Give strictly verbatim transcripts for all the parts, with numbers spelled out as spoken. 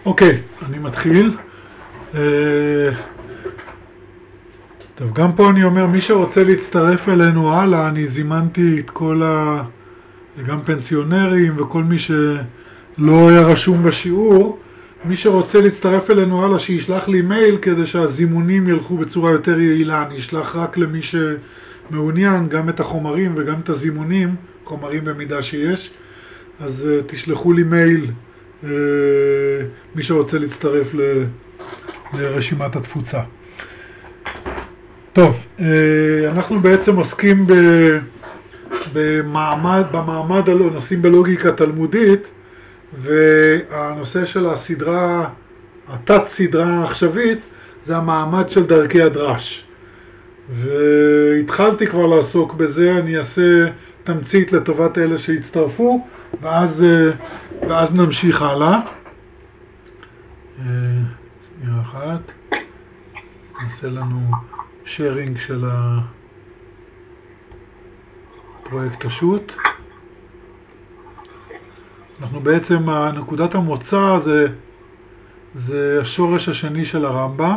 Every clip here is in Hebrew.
אוקיי, אני מתחיל. טוב, גם פה אני אומר, מי שרוצה להצטרף אלינו הלאה, אני זימנתי את כל ה... גם פנסיונרים וכל מי שלא היה רשום בשיעור. מי שרוצה להצטרף אלינו הלאה, שישלח לי מייל כדי שהזימונים ילכו בצורה יותר יעילה. אני אשלח רק למי שמעוניין, גם את החומרים וגם את הזימונים, חומרים במידה שיש. אז uh, תשלחו לי מייל, uh, מי שרוצה להצטרף ל... לרשימת התפוצה. טוב, uh, אנחנו בעצם עוסקים ב... במעמד, במעמד הנושאים בלוגיקה תלמודית, והנושא של הסדרה, התת סדרה העכשווית, זה המעמד של דרכי הדרש. והתחלתי כבר לעסוק בזה, אני אעשה תמצית לטובת אלה שהצטרפו, ואז, ואז נמשיך הלאה. שנייה אחת, נעשה לנו שיירינג של הפרויקט השו"ת. אנחנו בעצם, נקודת המוצא זה, זה השורש השני של הרמב"ם.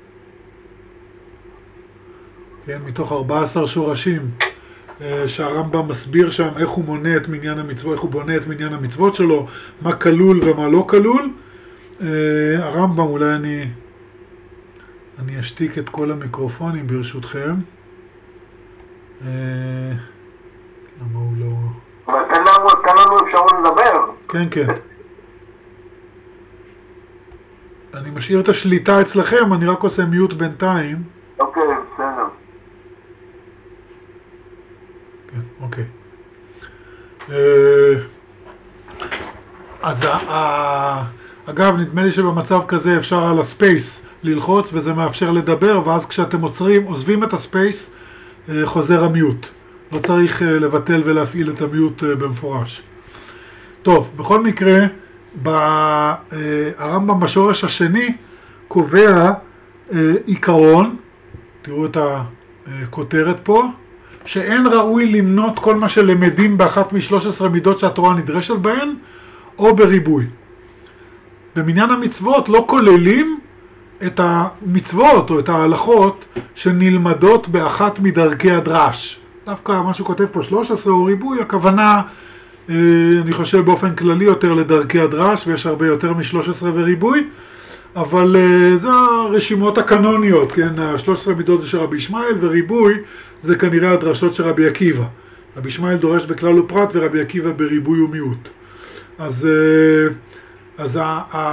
כן, מתוך ארבעה עשר שורשים שהרמב"ם מסביר שם איך הוא מונה את מניין המצוות, איך הוא בונה את מניין המצוות שלו, מה כלול ומה לא כלול. הרמב"ם, אולי אני, אני אשתיק את כל המיקרופונים ברשותכם. למה הוא לא... אבל תן לנו, תן לנו אפשרות לדבר. כן, כן. אני משאיר את השליטה אצלכם, אני רק עושה מיוט בינתיים. אוקיי, בסדר. כן, אוקיי. אז אגב, נדמה לי שבמצב כזה אפשר על הספייס ללחוץ, וזה מאפשר לדבר, ואז כשאתם עוצרים, עוזבים את הספייס, חוזר המיוט. לא צריך לבטל ולהפעיל את המיוט במפורש. טוב, בכל מקרה, הרמב"ם בשורש השני קובע עיקרון, תראו את הכותרת פה, שאין ראוי למנות כל מה שלמדים באחת משלוש עשרה מידות שהתורה נדרשת בהן, או בריבוי. במניין המצוות לא כוללים את המצוות או את ההלכות שנלמדות באחת מדרכי הדרש. דווקא מה שכותב פה שלוש עשרה או ריבוי, הכוונה, אני חושב באופן כללי יותר לדרכי הדרש, ויש הרבה יותר מ-שלוש עשרה וריבוי, אבל זה הרשימות הקנוניות, כן? ה-שלוש עשרה מידות זה של רבי ישמעאל, וריבוי זה כנראה הדרשות של רבי עקיבא. רבי ישמעאל דורש בכלל ופרט, ורבי עקיבא בריבוי ומיעוט. אז, אז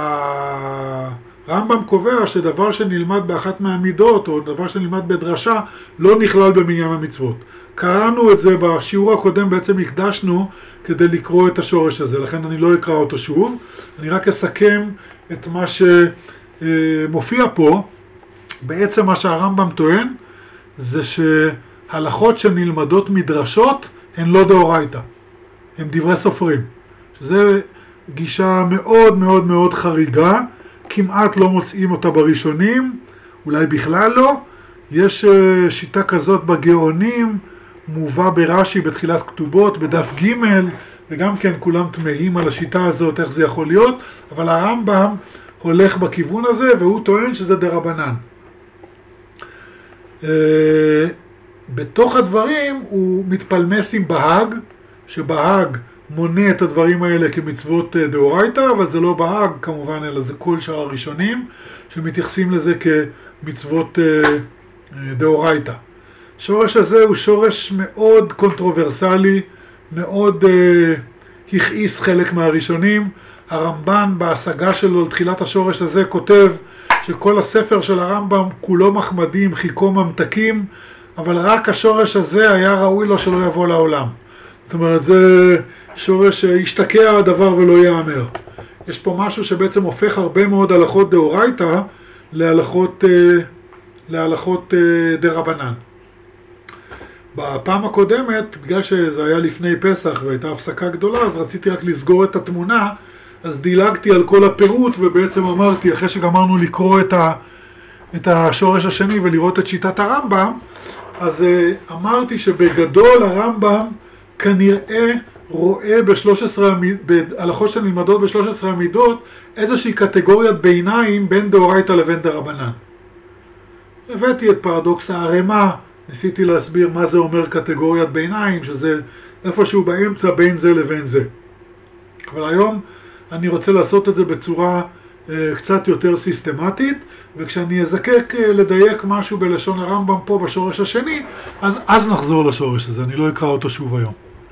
הרמב"ם קובע שדבר שנלמד באחת מהמידות, או דבר שנלמד בדרשה, לא נכלל במניין המצוות. קראנו את זה בשיעור הקודם, בעצם הקדשנו כדי לקרוא את השורש הזה, לכן אני לא אקרא אותו שוב. אני רק אסכם את מה שמופיע פה. בעצם מה שהרמב"ם טוען זה שהלכות שנלמדות מדרשות הן לא דאורייתא, הן דברי סופרים, שזה גישה מאוד מאוד מאוד חריגה, כמעט לא מוצאים אותה בראשונים, אולי בכלל לא. יש שיטה כזאת בגאונים, מובא ברש"י בתחילת כתובות, בדף ג', וגם כן כולם תמהים על השיטה הזאת, איך זה יכול להיות, אבל הרמב"ם הולך בכיוון הזה, והוא טוען שזה דרבנן. בתוך הדברים הוא מתפלמס עם בהג, שבהג מונה את הדברים האלה כמצוות דאורייתא, אבל זה לא בהג כמובן, אלא זה כל שאר הראשונים שמתייחסים לזה כמצוות דאורייתא. השורש הזה הוא שורש מאוד קונטרוברסלי, מאוד uh, הכעיס חלק מהראשונים. הרמב"ן בהשגה שלו לתחילת השורש הזה כותב שכל הספר של הרמב"ם כולו מחמדים, חיכו ממתקים, אבל רק השורש הזה היה ראוי לו שלא יבוא לעולם. זאת אומרת, זה שורש שהשתקע הדבר ולא יאמר. יש פה משהו שבעצם הופך הרבה מאוד הלכות דאורייתא להלכות, uh, להלכות uh, דרבנן. בפעם הקודמת, בגלל שזה היה לפני פסח והייתה הפסקה גדולה, אז רציתי רק לסגור את התמונה, אז דילגתי על כל הפירוט, ובעצם אמרתי, אחרי שגמרנו לקרוא את, ה, את השורש השני ולראות את שיטת הרמב"ם, אז אמרתי שבגדול הרמב"ם כנראה רואה ב-שלוש עשרה, בהלכות שנלמדות ב-שלוש עשרה המידות, איזושהי קטגוריית ביניים בין דאורייתא לבין דרבנן. הבאתי את פרדוקס הערימה, ניסיתי להסביר מה זה אומר קטגוריית ביניים, שזה איפשהו באמצע בין זה לבין זה. אבל היום אני רוצה לעשות את זה בצורה אה, קצת יותר סיסטמטית, וכשאני אזקק אה, לדייק משהו בלשון הרמב"ם פה בשורש השני, אז, אז נחזור לשורש הזה, אני לא אקרא אותו שוב היום.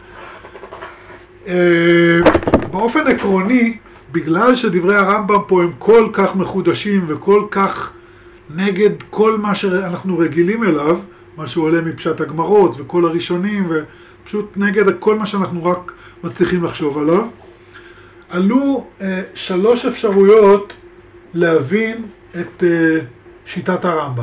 אה, באופן עקרוני, בגלל שדברי הרמב"ם פה הם כל כך מחודשים וכל כך נגד כל מה שאנחנו רגילים אליו, מה שעולה מפשט הגמרות וכל הראשונים, ופשוט נגד כל מה שאנחנו רק מצליחים לחשוב עליו, עלו אה, שלוש אפשרויות להבין את אה, שיטת הרמב"ם.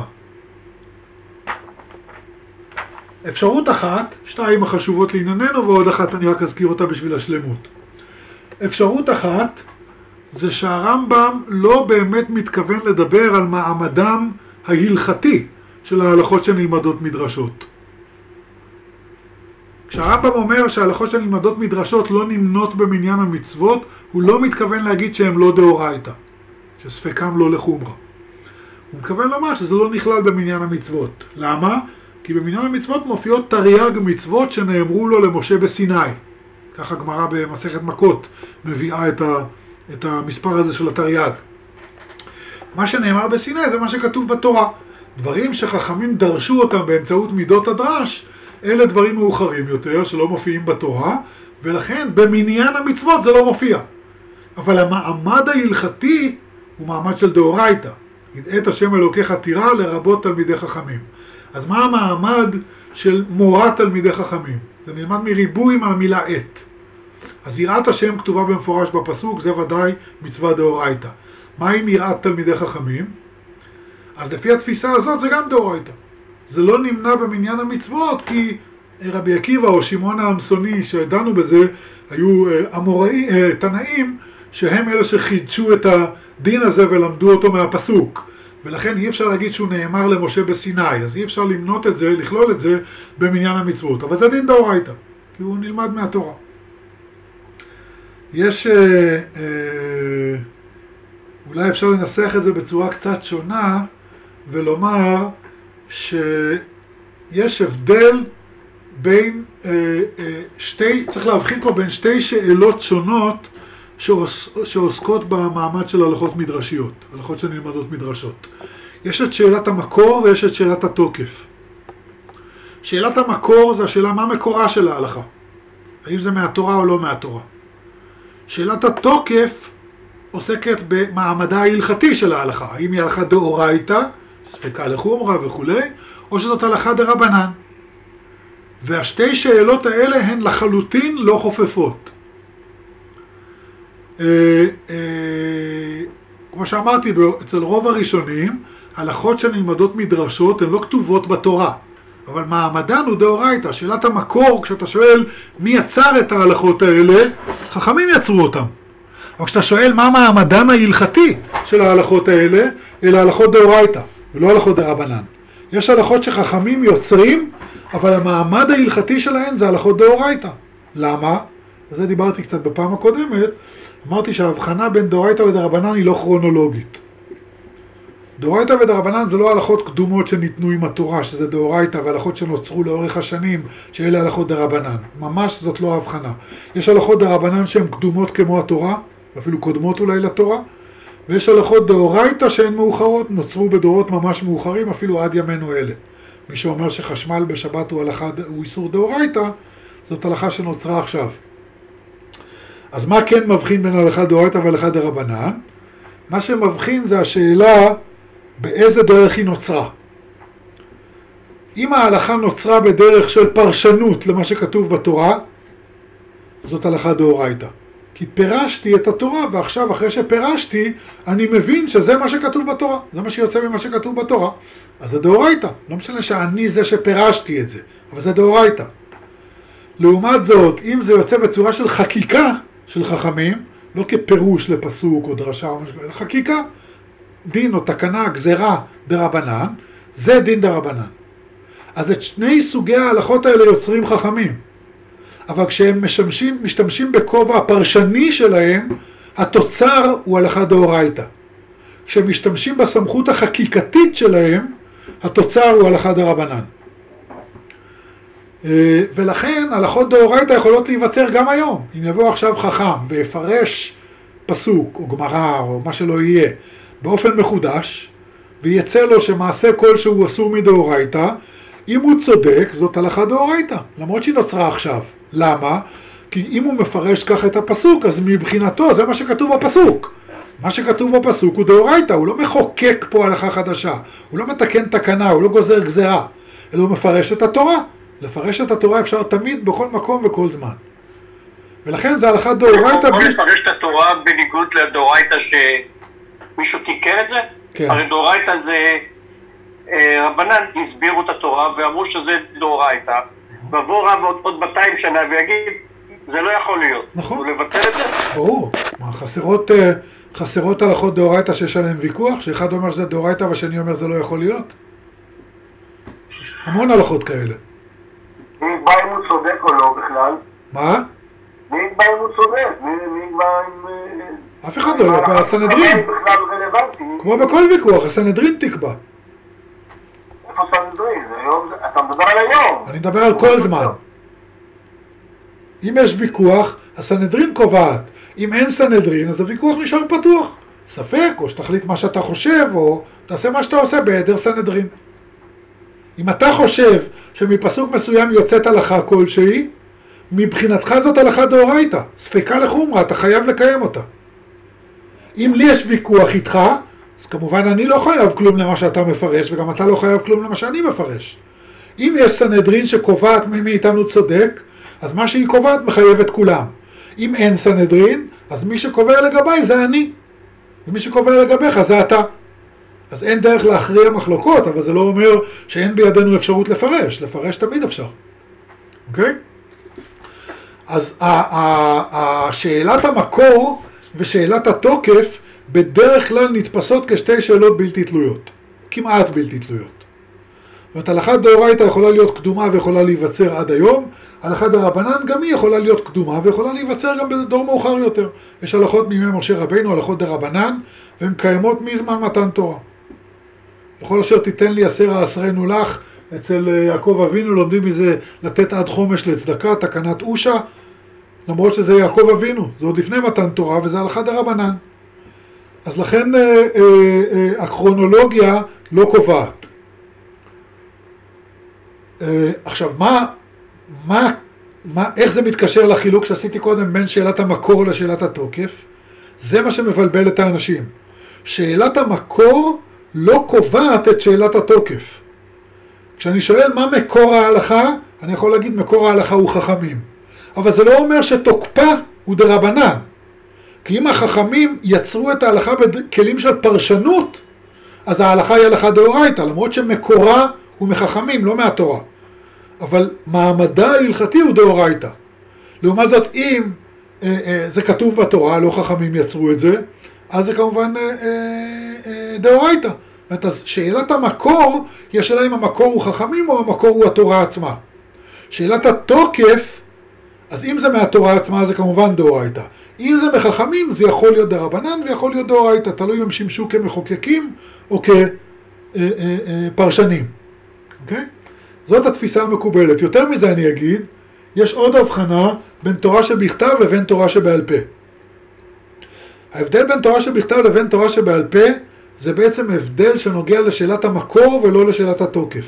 אפשרות אחת, שתיים החשובות לענייננו ועוד אחת אני רק אזכיר אותה בשביל השלמות. אפשרות אחת זה שהרמב"ם לא באמת מתכוון לדבר על מעמדם ההלכתי של ההלכות שנלמדות מדרשות. כשהרמב"ם אומר שההלכות שנלמדות מדרשות לא נמנות במניין המצוות, הוא לא מתכוון להגיד שהם לא דאורייתא, שספקם לא לחומרה. הוא מתכוון לומר שזה לא נכלל במניין המצוות. למה? כי במניין המצוות מופיעות תרי"ג מצוות שנאמרו לו למשה בסיני. ככה הגמרא במסכת מכות מביאה את, ה, את המספר הזה של התרי"ג. מה שנאמר בסיני זה מה שכתוב בתורה. דברים שחכמים דרשו אותם באמצעות מידות הדרש, אלה דברים מאוחרים יותר שלא מופיעים בתורה, ולכן במניין המצוות זה לא מופיע. אבל המעמד ההלכתי הוא מעמד של דאורייתא. ידעת השם אלוקיך תירא לרבות תלמידי חכמים. אז מה המעמד של מורת תלמידי חכמים? זה נלמד מריבוי מהמילה עת. אז יראת השם כתובה במפורש בפסוק, זה ודאי מצווה דאורייתא. מה עם יראת תלמידי חכמים? אז לפי התפיסה הזאת זה גם דאורייתא. זה לא נמנע במניין המצוות, כי רבי עקיבא או שמעון העמסוני שדנו בזה, היו אמוראי, תנאים, שהם אלה שחידשו את הדין הזה ולמדו אותו מהפסוק. ולכן אי אפשר להגיד שהוא נאמר למשה בסיני, אז אי אפשר למנות את זה, לכלול את זה במניין המצוות. אבל זה דין דאורייתא, כי הוא נלמד מהתורה. יש, אה, אה, אולי אפשר לנסח את זה בצורה קצת שונה, ולומר שיש הבדל בין אה, אה, שתי, צריך להבחין פה בין שתי שאלות שונות שעוס, שעוסקות במעמד של הלכות מדרשיות, הלכות שנלמדות מדרשות. יש את שאלת המקור ויש את שאלת התוקף. שאלת המקור זה השאלה מה מקורה של ההלכה. האם זה מהתורה או לא מהתורה. שאלת התוקף עוסקת במעמדה ההלכתי של ההלכה. האם היא הלכה דאורייתא, ספקה לחומרה וכו', או שזאת הלכה דרבנן. והשתי שאלות האלה הן לחלוטין לא חופפות. אה, אה, כמו שאמרתי, אצל רוב הראשונים, הלכות שנלמדות מדרשות הן לא כתובות בתורה, אבל מעמדן הוא דאורייתא. שאלת המקור, כשאתה שואל מי יצר את ההלכות האלה, חכמים יצרו אותם. אבל כשאתה שואל מה מעמדן ההלכתי של ההלכות האלה, אלה הלכות דאורייתא, ולא הלכות דרבנן. יש הלכות שחכמים יוצרים, אבל המעמד ההלכתי שלהן זה הלכות דאורייתא. למה? על זה דיברתי קצת בפעם הקודמת. אמרתי שההבחנה בין דאורייתא ודרבנן היא לא כרונולוגית. דאורייתא ודרבנן זה לא הלכות קדומות שניתנו עם התורה, שזה דאורייתא, והלכות שנוצרו לאורך השנים, שאלה הלכות דרבנן. ממש זאת לא ההבחנה. יש הלכות דרבנן שהן קדומות כמו התורה, אפילו קודמות אולי לתורה, ויש הלכות דאורייתא שהן מאוחרות, נוצרו בדורות ממש מאוחרים, אפילו עד ימינו אלה. מי שאומר שחשמל בשבת הוא, הלכה, הוא איסור דאורייתא, זאת הלכה שנוצרה עכשיו. אז מה כן מבחין בין הלכה דאורייתא והלכה דרבנן? מה שמבחין זה השאלה באיזה דרך היא נוצרה. אם ההלכה נוצרה בדרך של פרשנות למה שכתוב בתורה, זאת הלכה דאורייתא. כי פירשתי את התורה, ועכשיו אחרי שפירשתי, אני מבין שזה מה שכתוב בתורה. זה מה שיוצא ממה שכתוב בתורה. אז זה דאורייתא. לא משנה שאני זה שפירשתי את זה, אבל זה דאורייתא. לעומת זאת, אם זה יוצא בצורה של חקיקה של חכמים, לא כפירוש לפסוק או דרשה או משהו, חקיקה, דין או תקנה, גזרה דרבנן, זה דין דרבנן. אז את שני סוגי ההלכות האלה יוצרים חכמים. אבל כשהם משמשים, משתמשים בכובע הפרשני שלהם, התוצר הוא הלכה דאורייתא. כשהם משתמשים בסמכות החקיקתית שלהם, התוצר הוא הלכה דרבנן. ולכן הלכות דאורייתא יכולות להיווצר גם היום. אם יבוא עכשיו חכם ויפרש פסוק או גמרא או מה שלא יהיה באופן מחודש, ויצא לו שמעשה כלשהו אסור מדאורייתא, אם הוא צודק זאת הלכה דאורייתא, למרות שהיא נוצרה עכשיו. למה? כי אם הוא מפרש כך את הפסוק, אז מבחינתו זה מה שכתוב בפסוק. מה שכתוב בפסוק הוא דאורייתא, הוא לא מחוקק פה הלכה חדשה, הוא לא מתקן תקנה, הוא לא גוזר גזרה, אלא הוא מפרש את התורה. לפרש את התורה אפשר תמיד, בכל מקום וכל זמן. ולכן זה הלכה דאורייתא. בוא נפרש את התורה בניגוד לדאורייתא שמישהו תיקן את זה? כן. הרי דאורייתא זה, רבנן הסבירו את התורה ואמרו שזה דאורייתא, ועבור רב עוד, עוד מאתיים שנה ויגיד, זה לא יכול להיות. נכון. הוא לבטל את זה? ברור. מה, חסרות, חסרות הלכות דאורייתא שיש עליהם ויכוח, שאחד אומר שזה דאורייתא והשני אומר זה לא יכול להיות? המון הלכות כאלה. מי יקבע אם הוא צודק או לא בכלל? מה? מי יקבע אם הוא צודק? מי יקבע אם... אף אחד לא, הסנהדרין. בכלל רלוונטי. כמו בכל ויכוח, הסנהדרין תקבע. איפה סנהדרין? אתה מדבר על היום. אני מדבר על כל זמן. אם יש ויכוח, הסנהדרין קובעת. אם אין סנהדרין, אז הוויכוח נשאר פתוח. ספק, או שתחליט מה שאתה חושב, או תעשה מה שאתה עושה בהיעדר סנהדרין. אם אתה חושב שמפסוק מסוים יוצאת הלכה כלשהי, מבחינתך זאת הלכה דאורייתא, ספקה לחומרה, אתה חייב לקיים אותה. אם לי יש ויכוח איתך, אז כמובן אני לא חייב כלום למה שאתה מפרש, וגם אתה לא חייב כלום למה שאני מפרש. אם יש סנהדרין שקובעת מי מאיתנו צודק, אז מה שהיא קובעת מחייב את כולם. אם אין סנהדרין, אז מי שקובע לגביי זה אני, ומי שקובע לגביך זה אתה. אז אין דרך להכריע מחלוקות, אבל זה לא אומר שאין בידינו אפשרות לפרש. לפרש תמיד אפשר. אוקיי? אז השאלת המקור ושאלת התוקף בדרך כלל נתפסות כשתי שאלות בלתי תלויות. כמעט בלתי תלויות. זאת אומרת, הלכת דאורייתא יכולה להיות קדומה ויכולה להיווצר עד היום. הלכת דרבנן גם היא יכולה להיות קדומה ויכולה להיווצר גם בדור מאוחר יותר. יש הלכות מימי משה רבינו, הלכות דרבנן, והן קיימות מזמן מתן תורה. בכל אשר תיתן לי עשר העשרנו לך, אצל יעקב אבינו לומדים מזה לתת עד חומש לצדקה, תקנת אושה, למרות שזה יעקב אבינו, זה עוד לפני מתן תורה וזה הלכה דרבנן. אז לכן אה, אה, אה, הכרונולוגיה לא קובעת. אה, עכשיו, מה, מה, מה, איך זה מתקשר לחילוק שעשיתי קודם בין שאלת המקור לשאלת התוקף? זה מה שמבלבל את האנשים. שאלת המקור לא קובעת את שאלת התוקף. כשאני שואל מה מקור ההלכה, אני יכול להגיד מקור ההלכה הוא חכמים. אבל זה לא אומר שתוקפה הוא דרבנן. כי אם החכמים יצרו את ההלכה בכלים של פרשנות, אז ההלכה היא הלכה דאורייתא, למרות שמקורה הוא מחכמים, לא מהתורה. אבל מעמדה ההלכתי הוא דאורייתא. לעומת זאת, אם אה, אה, זה כתוב בתורה, לא חכמים יצרו את זה, אז זה כמובן אה, אה, אה, דאורייתא. אז שאלת המקור היא השאלה אם המקור הוא חכמים או המקור הוא התורה עצמה. שאלת התוקף, אז אם זה מהתורה עצמה זה כמובן דאורייתא. אם זה מחכמים זה יכול להיות דרבנן ויכול להיות דאורייתא, תלוי אם הם שימשו כמחוקקים או כפרשנים. אוקיי? זאת התפיסה המקובלת. יותר מזה אני אגיד, יש עוד הבחנה בין תורה שבכתב לבין תורה שבעל פה. ההבדל בין תורה שבכתב לבין תורה שבעל פה זה בעצם הבדל שנוגע לשאלת המקור ולא לשאלת התוקף.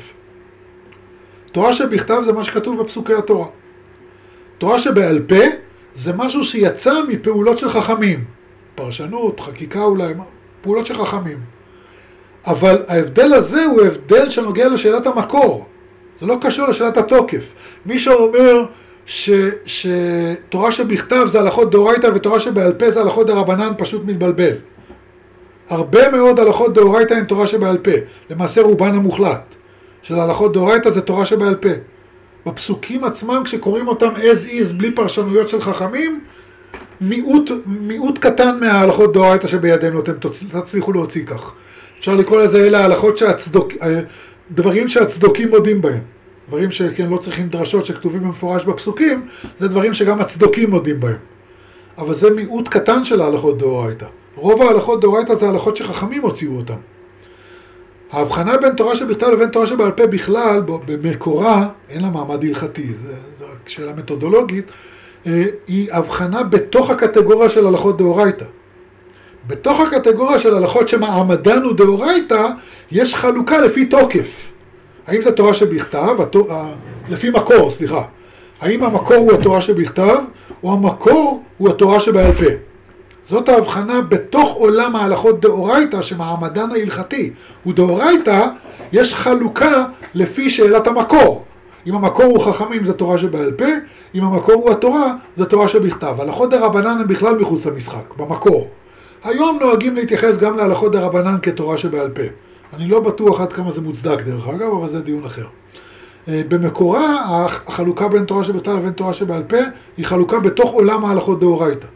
תורה שבכתב זה מה שכתוב בפסוקי התורה. תורה שבעל פה זה משהו שיצא מפעולות של חכמים. פרשנות, חקיקה אולי, פעולות של חכמים. אבל ההבדל הזה הוא הבדל שנוגע לשאלת המקור. זה לא קשור לשאלת התוקף. מי שאומר ש, שתורה שבכתב זה הלכות דאורייתא ותורה שבעל פה זה הלכות דרבנן פשוט מתבלבל. הרבה מאוד הלכות דאורייתא הן תורה שבעל פה. למעשה רובן המוחלט של הלכות דאורייתא זה תורה שבעל פה. בפסוקים עצמם כשקוראים אותם as is בלי פרשנויות של חכמים, מיעוט, מיעוט קטן מההלכות דאורייתא שבידינו אתם תצליחו להוציא כך. אפשר לקרוא לזה אלה ההלכות שהצדוק, דברים שהצדוקים מודים בהם. דברים שכן לא צריכים דרשות שכתובים במפורש בפסוקים, זה דברים שגם הצדוקים מודים בהם. אבל זה מיעוט קטן של ההלכות דאורייתא. רוב ההלכות דאורייתא זה הלכות שחכמים הוציאו אותם. ההבחנה בין תורה שבכתב לבין תורה שבעל פה בכלל, במקורה, אין לה מעמד הלכתי, זו רק שאלה מתודולוגית, היא הבחנה בתוך הקטגוריה של הלכות דאורייתא. בתוך הקטגוריה של הלכות שמעמדן הוא דאורייתא, יש חלוקה לפי תוקף. האם זה תורה שבכתב, לפי מקור, סליחה. האם המקור הוא התורה שבכתב, או המקור הוא התורה שבעל פה. זאת ההבחנה בתוך עולם ההלכות דאורייתא, שמעמדן ההלכתי הוא דאורייתא, יש חלוקה לפי שאלת המקור. אם המקור הוא חכמים זה תורה שבעל פה, אם המקור הוא התורה זה תורה שבכתב. הלכות דרבנן הם בכלל מחוץ למשחק, במקור. היום נוהגים להתייחס גם להלכות דרבנן כתורה שבעל פה. אני לא בטוח עד כמה זה מוצדק דרך אגב, אבל זה דיון אחר. במקורה החלוקה בין תורה שבכתב לבין תורה שבעל פה היא חלוקה בתוך עולם ההלכות דאורייתא.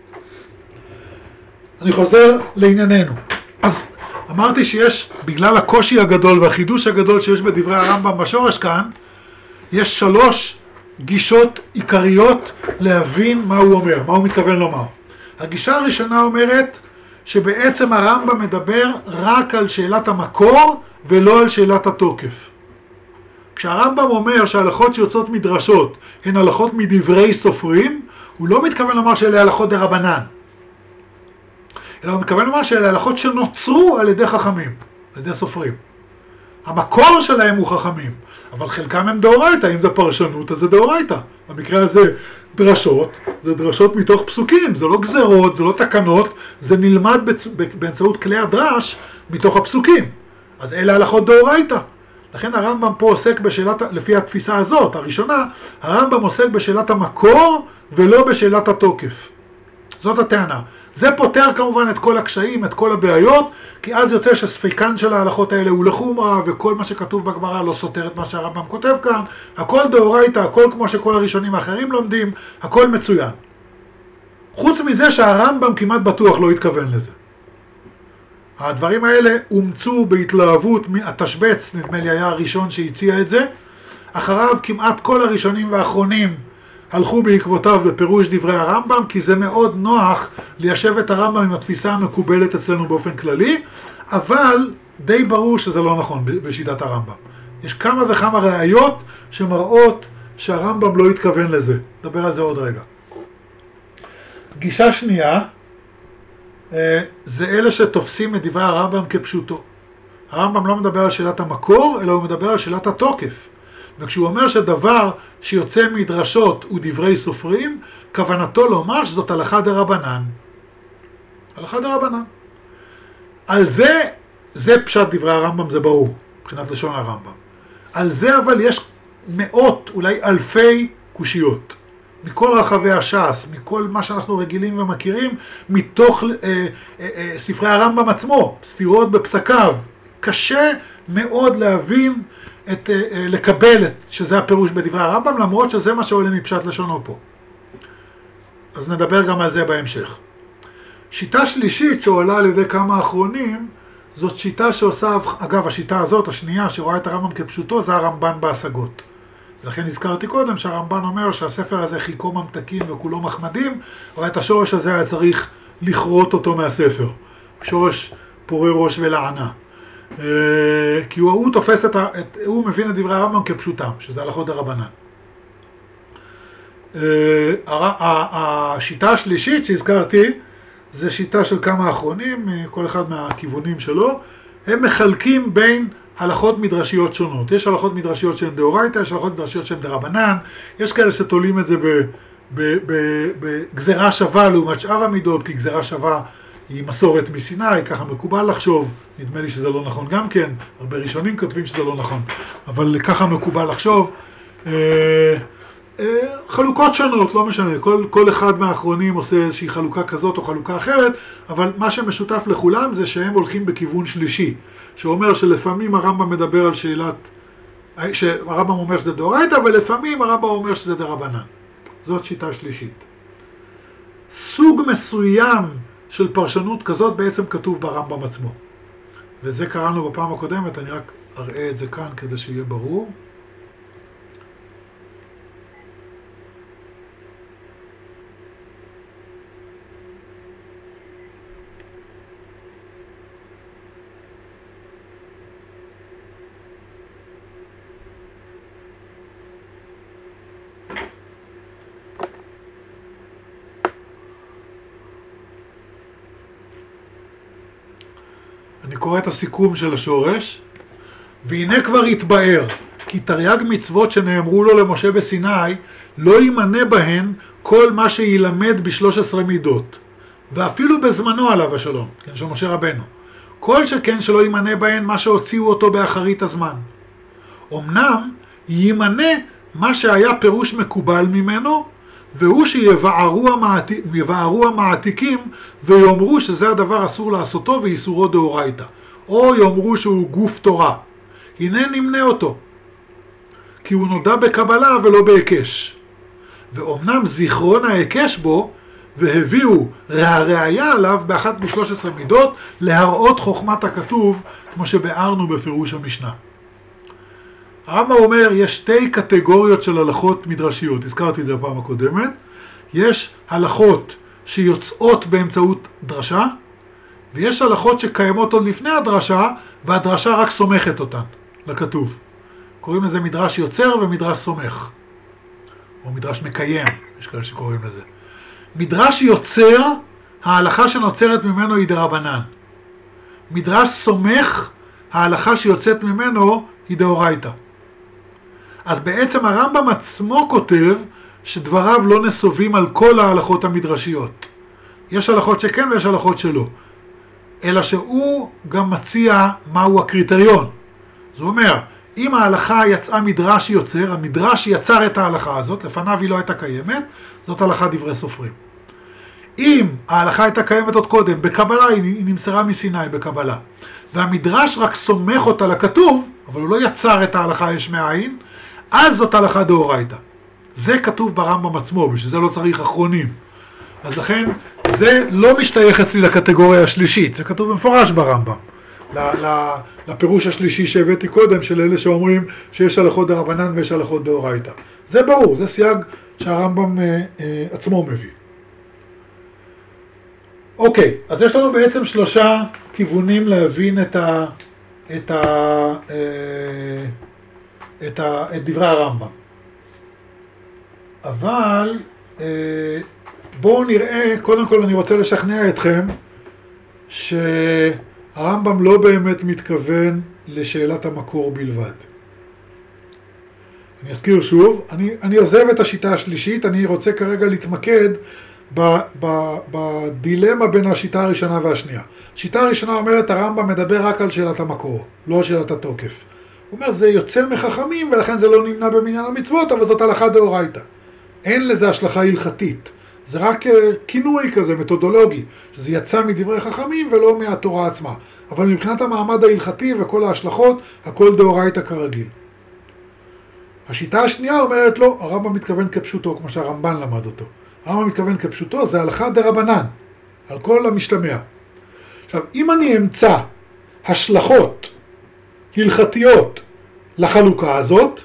אני חוזר לענייננו. אז אמרתי שיש, בגלל הקושי הגדול והחידוש הגדול שיש בדברי הרמב"ם בשורש כאן, יש שלוש גישות עיקריות להבין מה הוא אומר, מה הוא מתכוון לומר. הגישה הראשונה אומרת שבעצם הרמב"ם מדבר רק על שאלת המקור ולא על שאלת התוקף. כשהרמב"ם אומר שההלכות שיוצאות מדרשות הן הלכות מדברי סופרים, הוא לא מתכוון לומר שאלה הלכות דרבנן. אלא הוא מתכוון לומר שאלה הלכות שנוצרו על ידי חכמים, על ידי סופרים. המקור שלהם הוא חכמים, אבל חלקם הם דאורייתא, אם זה פרשנות אז זה דאורייתא. במקרה הזה דרשות, זה דרשות מתוך פסוקים, זה לא גזרות, זה לא תקנות, זה נלמד באמצעות כלי הדרש מתוך הפסוקים. אז אלה הלכות דאורייתא. לכן הרמב"ם פה עוסק בשאלת, לפי התפיסה הזאת, הראשונה, הרמב"ם עוסק בשאלת המקור ולא בשאלת התוקף. זאת הטענה. זה פותר כמובן את כל הקשיים, את כל הבעיות, כי אז יוצא שספיקן של ההלכות האלה הוא לחומרה, וכל מה שכתוב בגמרא לא סותר את מה שהרמב"ם כותב כאן. הכל דאורייתא, הכל כמו שכל הראשונים האחרים לומדים, הכל מצוין. חוץ מזה שהרמב"ם כמעט בטוח לא התכוון לזה. הדברים האלה אומצו בהתלהבות, התשבץ נדמה לי היה הראשון שהציע את זה, אחריו כמעט כל הראשונים והאחרונים הלכו בעקבותיו בפירוש דברי הרמב"ם, כי זה מאוד נוח ליישב את הרמב"ם עם התפיסה המקובלת אצלנו באופן כללי, אבל די ברור שזה לא נכון בשיטת הרמב"ם. יש כמה וכמה ראיות שמראות שהרמב"ם לא התכוון לזה. נדבר על זה עוד רגע. גישה שנייה, זה אלה שתופסים את דברי הרמב"ם כפשוטו. הרמב"ם לא מדבר על שאלת המקור, אלא הוא מדבר על שאלת התוקף. וכשהוא אומר שדבר שיוצא מדרשות הוא דברי סופרים, כוונתו לומר שזאת הלכה דרבנן. הלכה דרבנן. על זה, זה פשט דברי הרמב"ם, זה ברור, מבחינת לשון הרמב"ם. על זה אבל יש מאות, אולי אלפי קושיות. מכל רחבי הש"ס, מכל מה שאנחנו רגילים ומכירים, מתוך אה, אה, אה, ספרי הרמב"ם עצמו, סתירות בפסקיו. קשה מאוד להבין, את, אה, אה, לקבל את, שזה הפירוש בדברי הרמב"ם, למרות שזה מה שעולה מפשט לשונו פה. אז נדבר גם על זה בהמשך. שיטה שלישית שעולה על ידי כמה האחרונים, זאת שיטה שעושה, אגב השיטה הזאת, השנייה, שרואה את הרמב"ם כפשוטו, זה הרמב"ן בהשגות. לכן הזכרתי קודם שהרמב"ן אומר שהספר הזה חיקו ממתקים וכולו מחמדים, אבל את השורש הזה היה צריך לכרות אותו מהספר. שורש פורה ראש ולענה. כי הוא, הוא תופס את, את, הוא מבין את דברי הרמב"ם כפשוטם, שזה הלכות דרבנן. השיטה השלישית שהזכרתי, זה שיטה של כמה האחרונים, כל אחד מהכיוונים שלו, הם מחלקים בין הלכות מדרשיות שונות. יש הלכות מדרשיות שהן דאורייתא, יש הלכות מדרשיות שהן דרבנן, יש כאלה שתולים את זה בגזרה שווה לעומת שאר המידות, כי גזרה שווה היא מסורת מסיני, ככה מקובל לחשוב, נדמה לי שזה לא נכון גם כן, הרבה ראשונים כותבים שזה לא נכון, אבל ככה מקובל לחשוב. חלוקות שונות, לא משנה, כל, כל אחד מהאחרונים עושה איזושהי חלוקה כזאת או חלוקה אחרת, אבל מה שמשותף לכולם זה שהם הולכים בכיוון שלישי, שאומר שלפעמים הרמב"ם מדבר על שאלת, שהרמב"ם אומר שזה דאורייתא, ולפעמים הרמב"ם אומר שזה דרבנן. זאת שיטה שלישית. סוג מסוים של פרשנות כזאת בעצם כתוב ברמב"ם עצמו. וזה קראנו בפעם הקודמת, אני רק אראה את זה כאן כדי שיהיה ברור. אני קורא את הסיכום של השורש, והנה כבר התבאר, כי תרי"ג מצוות שנאמרו לו למשה בסיני, לא יימנה בהן כל מה שילמד בשלוש עשרה מידות, ואפילו בזמנו עליו השלום, כן, של משה רבנו. כל שכן שלא יימנה בהן מה שהוציאו אותו באחרית הזמן. אמנם יימנה מה שהיה פירוש מקובל ממנו, והוא שיבערו המעתיק, המעתיקים ויאמרו שזה הדבר אסור לעשותו ואיסורו דאורייתא, או יאמרו שהוא גוף תורה. הנה נמנה אותו, כי הוא נודע בקבלה ולא בהיקש. ואומנם זיכרון ההיקש בו, והביאו הראיה עליו באחת משלוש עשרה מידות להראות חוכמת הכתוב, כמו שבארנו בפירוש המשנה. הרמב"ם אומר, יש שתי קטגוריות של הלכות מדרשיות, הזכרתי את זה בפעם הקודמת. יש הלכות שיוצאות באמצעות דרשה, ויש הלכות שקיימות עוד לפני הדרשה, והדרשה רק סומכת אותן לכתוב. קוראים לזה מדרש יוצר ומדרש סומך, או מדרש מקיים, יש כאלה שקוראים לזה. מדרש יוצר, ההלכה שנוצרת ממנו היא דרבנן. מדרש סומך, ההלכה שיוצאת ממנו היא דאורייתא. אז בעצם הרמב"ם עצמו כותב שדבריו לא נסובים על כל ההלכות המדרשיות. יש הלכות שכן ויש הלכות שלא. אלא שהוא גם מציע מהו הקריטריון. זה אומר, אם ההלכה יצאה מדרש יוצר, המדרש יצר את ההלכה הזאת, לפניו היא לא הייתה קיימת, זאת הלכה דברי סופרים. אם ההלכה הייתה קיימת עוד קודם, בקבלה היא נמסרה מסיני בקבלה, והמדרש רק סומך אותה לכתוב, אבל הוא לא יצר את ההלכה יש מאין, אז זאת הלכה דאורייתא. זה כתוב ברמב"ם עצמו, בשביל זה לא צריך אחרונים. אז לכן זה לא משתייך אצלי לקטגוריה השלישית, זה כתוב במפורש ברמב"ם. לפירוש השלישי שהבאתי קודם, של אלה שאומרים שיש הלכות דרבנן ויש הלכות דאורייתא. זה ברור, זה סייג שהרמב"ם אה, אה, עצמו מביא. אוקיי, אז יש לנו בעצם שלושה כיוונים להבין את, ה, את, ה, אה, את, ה, את דברי הרמב"ם. אבל אה, בואו נראה, קודם כל אני רוצה לשכנע אתכם שהרמב"ם לא באמת מתכוון לשאלת המקור בלבד. אני אזכיר שוב, אני, אני עוזב את השיטה השלישית, אני רוצה כרגע להתמקד ב, ב, בדילמה בין השיטה הראשונה והשנייה. השיטה הראשונה אומרת, הרמב"ם מדבר רק על שאלת המקור, לא על שאלת התוקף. הוא אומר, זה יוצא מחכמים ולכן זה לא נמנע במניין המצוות, אבל זאת הלכה דאורייתא. אין לזה השלכה הלכתית. זה רק כינוי כזה, מתודולוגי, שזה יצא מדברי חכמים ולא מהתורה עצמה. אבל מבחינת המעמד ההלכתי וכל ההשלכות, הכל דאורייתא כרגיל. השיטה השנייה אומרת לא, הרמב"ם מתכוון כפשוטו, כמו שהרמב"ן למד אותו. הרמב"ם מתכוון כפשוטו, זה הלכה דרבנן, על כל המשתמע. עכשיו, אם אני אמצא השלכות הלכתיות לחלוקה הזאת,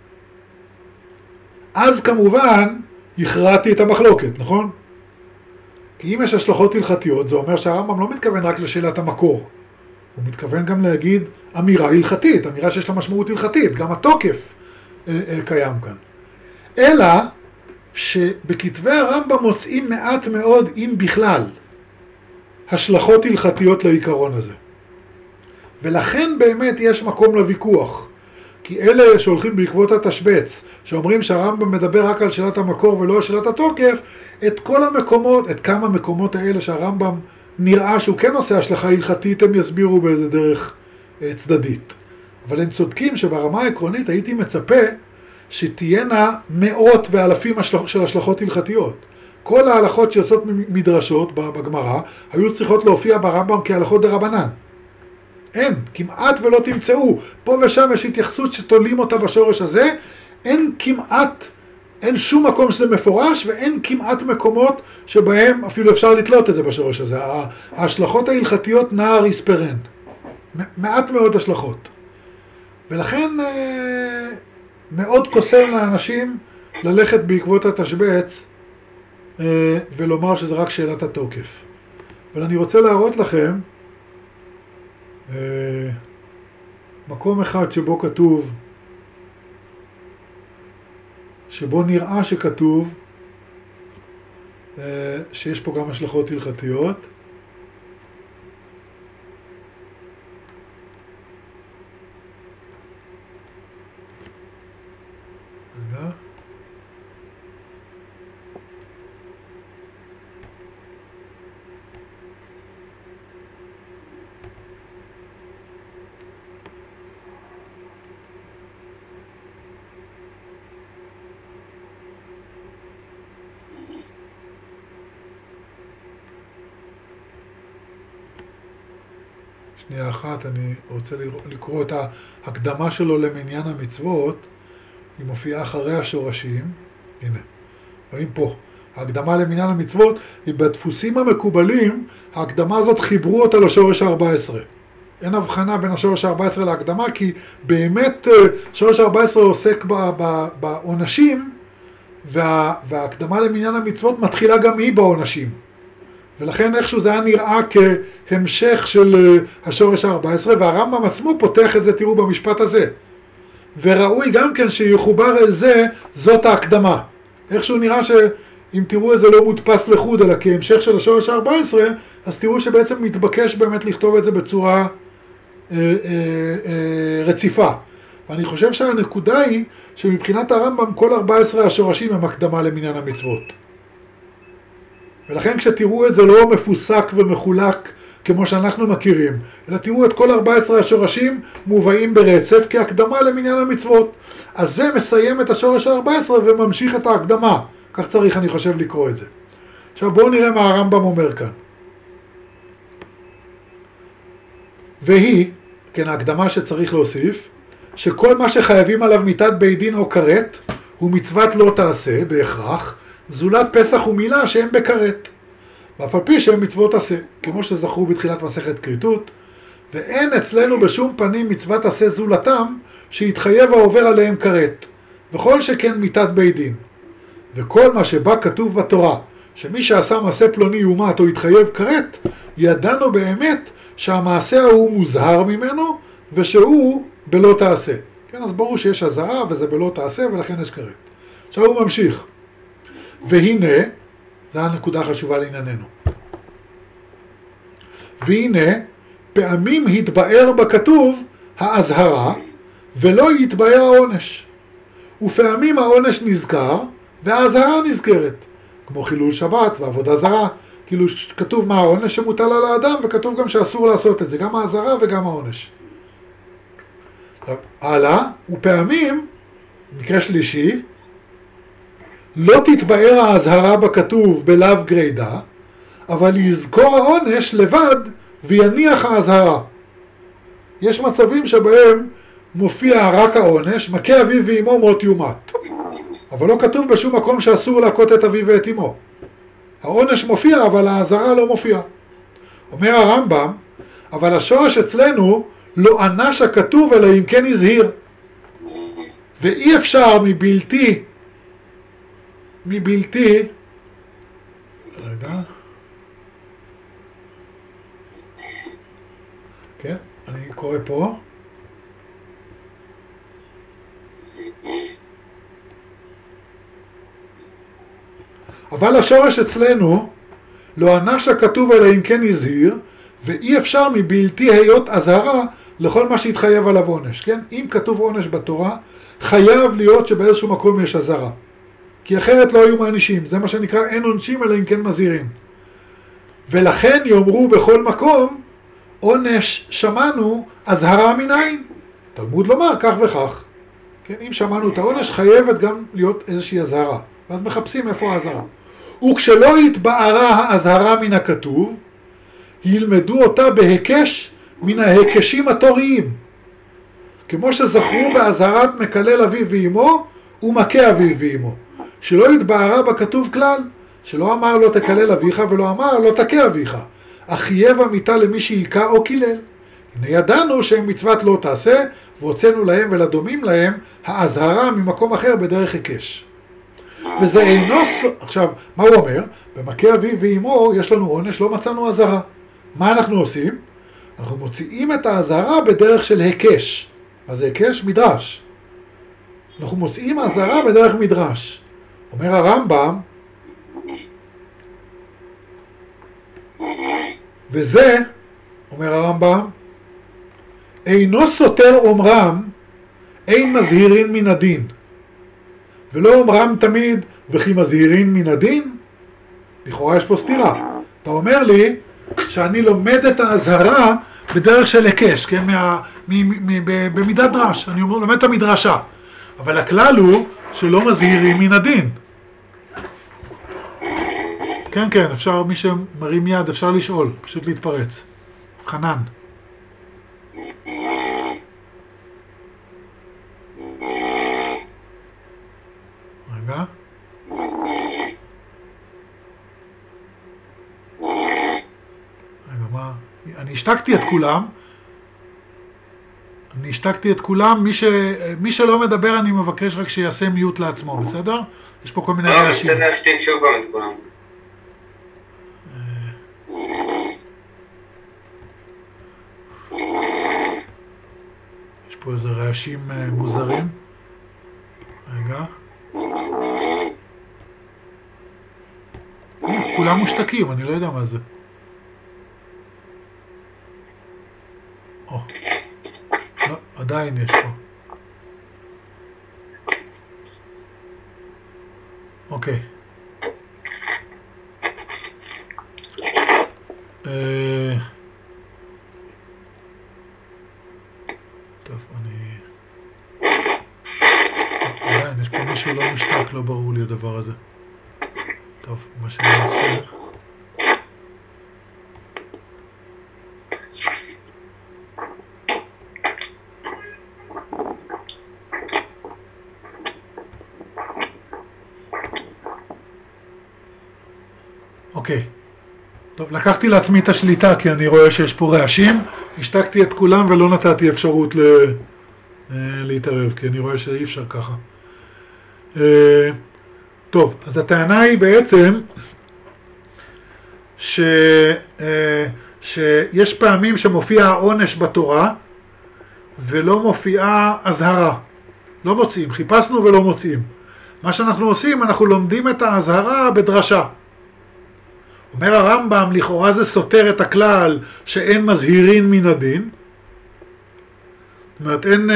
אז כמובן הכרעתי את המחלוקת, נכון? כי אם יש השלכות הלכתיות, זה אומר שהרמב"ם לא מתכוון רק לשאלת המקור. הוא מתכוון גם להגיד אמירה הלכתית, אמירה שיש לה משמעות הלכתית, גם התוקף אה, אה, קיים כאן. אלא שבכתבי הרמב"ם מוצאים מעט מאוד, אם בכלל, השלכות הלכתיות לעיקרון הזה. ולכן באמת יש מקום לוויכוח. כי אלה שהולכים בעקבות התשבץ, שאומרים שהרמב"ם מדבר רק על שאלת המקור ולא על שאלת התוקף, את כל המקומות, את כמה מקומות האלה שהרמב"ם נראה שהוא כן עושה השלכה הלכתית, הם יסבירו באיזה דרך צדדית. אבל הם צודקים שברמה העקרונית הייתי מצפה שתהיינה מאות ואלפים של השלכות הלכתיות. כל ההלכות שיוצאות מדרשות בגמרא היו צריכות להופיע ברמב"ם כהלכות דרבנן. אין, כמעט ולא תמצאו. פה ושם יש התייחסות שתולים אותה בשורש הזה. אין כמעט, אין שום מקום שזה מפורש, ואין כמעט מקומות שבהם אפילו אפשר לתלות את זה בשורש הזה. ההשלכות ההלכתיות נער יספרן. מעט מאוד השלכות. ולכן מאוד קוסם לאנשים ללכת בעקבות התשבץ ולומר שזה רק שאלת התוקף. אבל אני רוצה להראות לכם מקום אחד שבו כתוב, שבו נראה שכתוב שיש פה גם השלכות הלכתיות. שנייה אחת, אני רוצה לקרוא את ההקדמה שלו למניין המצוות. היא מופיעה אחרי השורשים. הנה, רואים פה. ההקדמה למניין המצוות, היא בדפוסים המקובלים, ההקדמה הזאת חיברו אותה לשורש ה-ארבע עשרה. אין הבחנה בין השורש ה-ארבע עשרה להקדמה, כי באמת שורש ה-ארבע עשרה עוסק בעונשים, וה, וההקדמה למניין המצוות מתחילה גם היא בעונשים. ולכן איכשהו זה היה נראה כהמשך של השורש ה-ארבע עשרה, והרמב"ם עצמו פותח את זה, תראו במשפט הזה. וראוי גם כן שיחובר אל זה, זאת ההקדמה. איכשהו נראה שאם תראו את זה לא מודפס לחוד, אלא כהמשך של השורש ה-ארבע עשרה, אז תראו שבעצם מתבקש באמת לכתוב את זה בצורה אה, אה, אה, רציפה. ואני חושב שהנקודה היא שמבחינת הרמב"ם כל ארבע עשרה השורשים הם הקדמה למניין המצוות. ולכן כשתראו את זה לא מפוסק ומחולק כמו שאנחנו מכירים, אלא תראו את כל ארבע עשרה השורשים מובאים ברצף כהקדמה למניין המצוות. אז זה מסיים את השורש ה-ארבע עשרה וממשיך את ההקדמה. כך צריך אני חושב לקרוא את זה. עכשיו בואו נראה מה הרמב"ם אומר כאן. והיא, כן, ההקדמה שצריך להוסיף, שכל מה שחייבים עליו מיתת בית דין או כרת, הוא מצוות לא תעשה בהכרח, זולת פסח ומילה שהם בכרת. ואף על פי שהם מצוות עשה, כמו שזכרו בתחילת מסכת כריתות, ואין אצלנו בשום פנים מצוות עשה זולתם, שיתחייב העובר עליהם כרת, וכל שכן מיתת בית דין. וכל מה שבא כתוב בתורה, שמי שעשה מעשה פלוני יומת או יתחייב כרת, ידענו באמת שהמעשה ההוא מוזהר ממנו, ושהוא בלא תעשה. כן, אז ברור שיש הזהרה וזה בלא תעשה, ולכן יש כרת. עכשיו הוא ממשיך. והנה, זו הנקודה החשובה לענייננו. והנה, פעמים התבאר בכתוב ההזהרה, ולא יתבאר העונש. ופעמים העונש נזכר, וההזהרה נזכרת. כמו חילול שבת ועבודה זרה. כאילו כתוב מה העונש שמוטל על האדם, וכתוב גם שאסור לעשות את זה. גם ההזהרה וגם העונש. הלאה, ופעמים, מקרה שלישי, לא תתבאר ההזהרה בכתוב בלאו גרידא, אבל יזכור העונש לבד ויניח ההזהרה. יש מצבים שבהם מופיע רק העונש, מכה אביו ואמו מות יומת. אבל לא כתוב בשום מקום שאסור להכות את אביו ואת אמו. העונש מופיע, אבל ההזהרה לא מופיע. אומר הרמב"ם, אבל השורש אצלנו לא ענש הכתוב אלא אם כן הזהיר. ואי אפשר מבלתי, מבלתי, רגע, כן, אני קורא פה. אבל השורש אצלנו לא ענש הכתוב אלא אם כן הזהיר, ואי אפשר מבלתי היות אזהרה לכל מה שהתחייב עליו עונש. כן? אם כתוב עונש בתורה, חייב להיות שבאיזשהו מקום יש אזהרה. כי אחרת לא היו מענישים. זה מה שנקרא אין עונשים אלא אם כן מזהירים. ולכן יאמרו בכל מקום, עונש שמענו, אזהרה מנין. תלמוד לומר כך וכך. כן? אם שמענו את העונש, חייבת גם להיות איזושהי אזהרה. ואז מחפשים איפה האזהרה. וכשלא התבארה האזהרה מן הכתוב, ילמדו אותה בהיקש מן ההיקשים התוריים. כמו שזכרו באזהרת מקלל אביו ואמו, ומכה אביו ואמו. שלא התבארה בכתוב כלל, שלא אמר לא תקלל אביך ולא אמר לא תכה אביך. אך חייב המיתה למי שהיכה או קילל. הנה ידענו שהם מצוות לא תעשה, והוצאנו להם ולדומים להם האזהרה ממקום אחר בדרך היקש. וזה אינו... עכשיו, מה הוא אומר? במכה אביו ואמו יש לנו עונש, לא מצאנו אזהרה. מה אנחנו עושים? אנחנו מוציאים את האזהרה בדרך של היקש. מה זה היקש? מדרש. אנחנו מוציאים האזהרה בדרך מדרש. אומר הרמב"ם, וזה, אומר הרמב"ם, אינו סותר אומרם, אין מזהירין מן הדין. ולא אומרם תמיד, וכי מזהירין מן הדין? לכאורה יש פה סתירה. אתה אומר לי שאני לומד את ההזהרה בדרך של היקש, כן? מה, מ, מ, ב, במידת דרש. אני לומד את המדרשה. אבל הכלל הוא שלא מזהירים מן הדין. כן, כן, אפשר, מי שמרים יד, אפשר לשאול, פשוט להתפרץ. חנן. אני השתקתי את כולם, אני השתקתי את כולם, מי, ש... מי שלא מדבר אני מבקש רק שיעשה מיוט לעצמו, בסדר? יש פה כל מיני לא, רעשים. אני רוצה להשתיק שוב פעם את כולם. יש פה איזה רעשים מוזרים. רגע. כולם מושתקים, אני לא יודע מה זה. או. לא, עדיין יש פה. אוקיי. אה... טוב, אני... עדיין, יש פה מישהו לא מושתק, לא ברור לי הדבר הזה. טוב, מה שאני עושה... אוקיי. טוב, לקחתי לעצמי את השליטה כי אני רואה שיש פה רעשים, השתקתי את כולם ולא נתתי אפשרות ל... להתערב, כי אני רואה שאי אפשר ככה. טוב, אז הטענה היא בעצם ש... שיש פעמים שמופיע העונש בתורה ולא מופיעה הזהרה. לא מוצאים, חיפשנו ולא מוצאים. מה שאנחנו עושים, אנחנו לומדים את ההזהרה בדרשה. אומר הרמב"ם, לכאורה זה סותר את הכלל שאין מזהירין מן הדין. זאת אומרת, אין...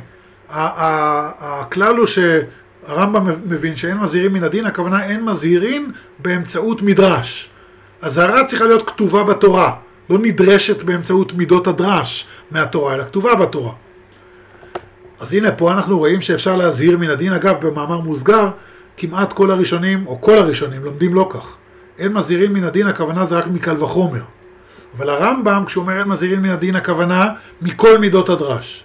הכלל הוא שהרמב"ם מבין שאין מזהירין מן הדין, הכוונה אין מזהירין באמצעות מדרש. הזהרה צריכה להיות כתובה בתורה, לא נדרשת באמצעות מידות הדרש מהתורה, אלא כתובה בתורה. אז הנה פה אנחנו רואים שאפשר להזהיר מן הדין. אגב, במאמר מוסגר, כמעט כל הראשונים, או כל הראשונים, לומדים לא כך. אין מזהירין מן הדין, הכוונה זה רק מקל וחומר. אבל הרמב"ם, כשהוא אומר אין מזהירין מן הדין, הכוונה מכל מידות הדרש.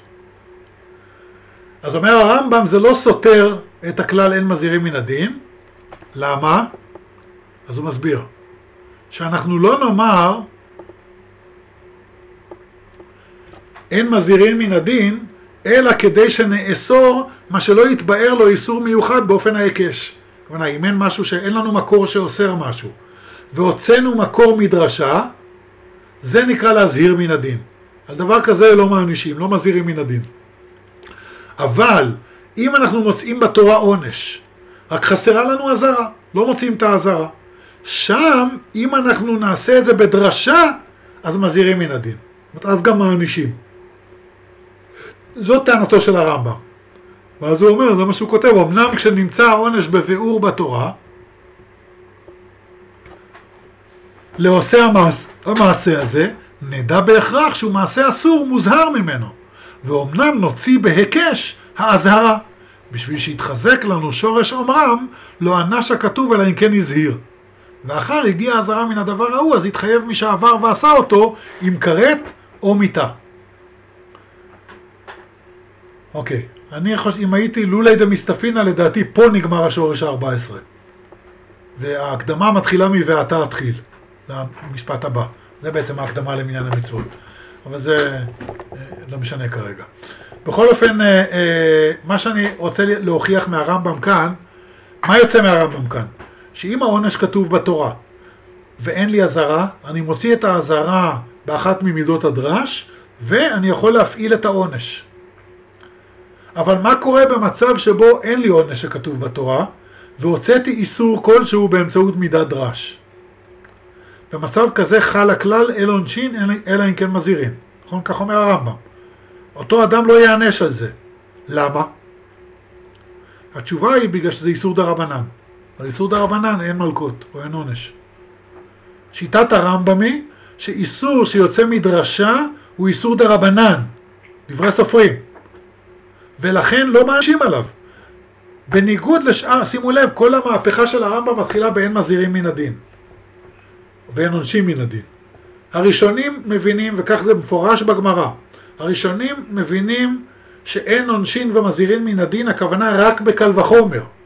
אז אומר הרמב"ם, זה לא סותר את הכלל אין מזהירין מן הדין. למה? אז הוא מסביר. שאנחנו לא נאמר אין מזהירין מן הדין, אלא כדי שנאסור מה שלא יתבאר לו איסור מיוחד באופן ההיקש. כלומר, אם אין משהו שאין לנו מקור שאוסר משהו, והוצאנו מקור מדרשה, זה נקרא להזהיר מן הדין. על דבר כזה לא מענישים, לא מזהירים מן הדין. אבל אם אנחנו מוצאים בתורה עונש, רק חסרה לנו הזרה, לא מוצאים את ההזרה. שם, אם אנחנו נעשה את זה בדרשה, אז מזהירים מן הדין. אז גם מענישים. זאת טענתו של הרמב"ם. ואז הוא אומר, זה מה שהוא כותב, אמנם כשנמצא העונש בביאור בתורה, לעושה המעשה, המעשה הזה, נדע בהכרח שהוא מעשה אסור מוזהר ממנו, ואומנם נוציא בהיקש ההזהרה, בשביל שיתחזק לנו שורש אומרם, לא ענש הכתוב אלא אם כן הזהיר. ואחר הגיע ההזהרה מן הדבר ההוא, אז התחייב מי שעבר ועשה אותו עם כרת או מיטה. אוקיי, אני חושב, אם הייתי לולי דמסתפינה, לדעתי פה נגמר השורש ה-ארבע עשרה. וההקדמה מתחילה מ"ואתה אתחיל". זה המשפט הבא. זה בעצם ההקדמה למניין המצוות. אבל זה לא משנה כרגע. בכל אופן, מה שאני רוצה להוכיח מהרמב"ם כאן, מה יוצא מהרמב"ם כאן? שאם העונש כתוב בתורה ואין לי הזרה, אני מוציא את ההזרה באחת ממידות הדרש, ואני יכול להפעיל את העונש. אבל מה קורה במצב שבו אין לי עונש שכתוב בתורה, והוצאתי איסור כלשהו באמצעות מידת דרש? במצב כזה חל הכלל אל עונשין אלא אם כן מזהירין. נכון? כך אומר הרמב"ם. אותו אדם לא יענש על זה. למה? התשובה היא בגלל שזה איסור דרבנן. על איסור דרבנן אין מלכות או אין עונש. שיטת הרמב"ם היא שאיסור שיוצא מדרשה הוא איסור דרבנן. דברי סופרים. ולכן לא מענישים עליו. בניגוד לשאר, שימו לב, כל המהפכה של הרמב"ם מתחילה באין מזהירים מן הדין. ואין עונשים מן הדין. הראשונים מבינים, וכך זה מפורש בגמרא, הראשונים מבינים שאין עונשין ומזהירין מן הדין, הכוונה רק בקל וחומר.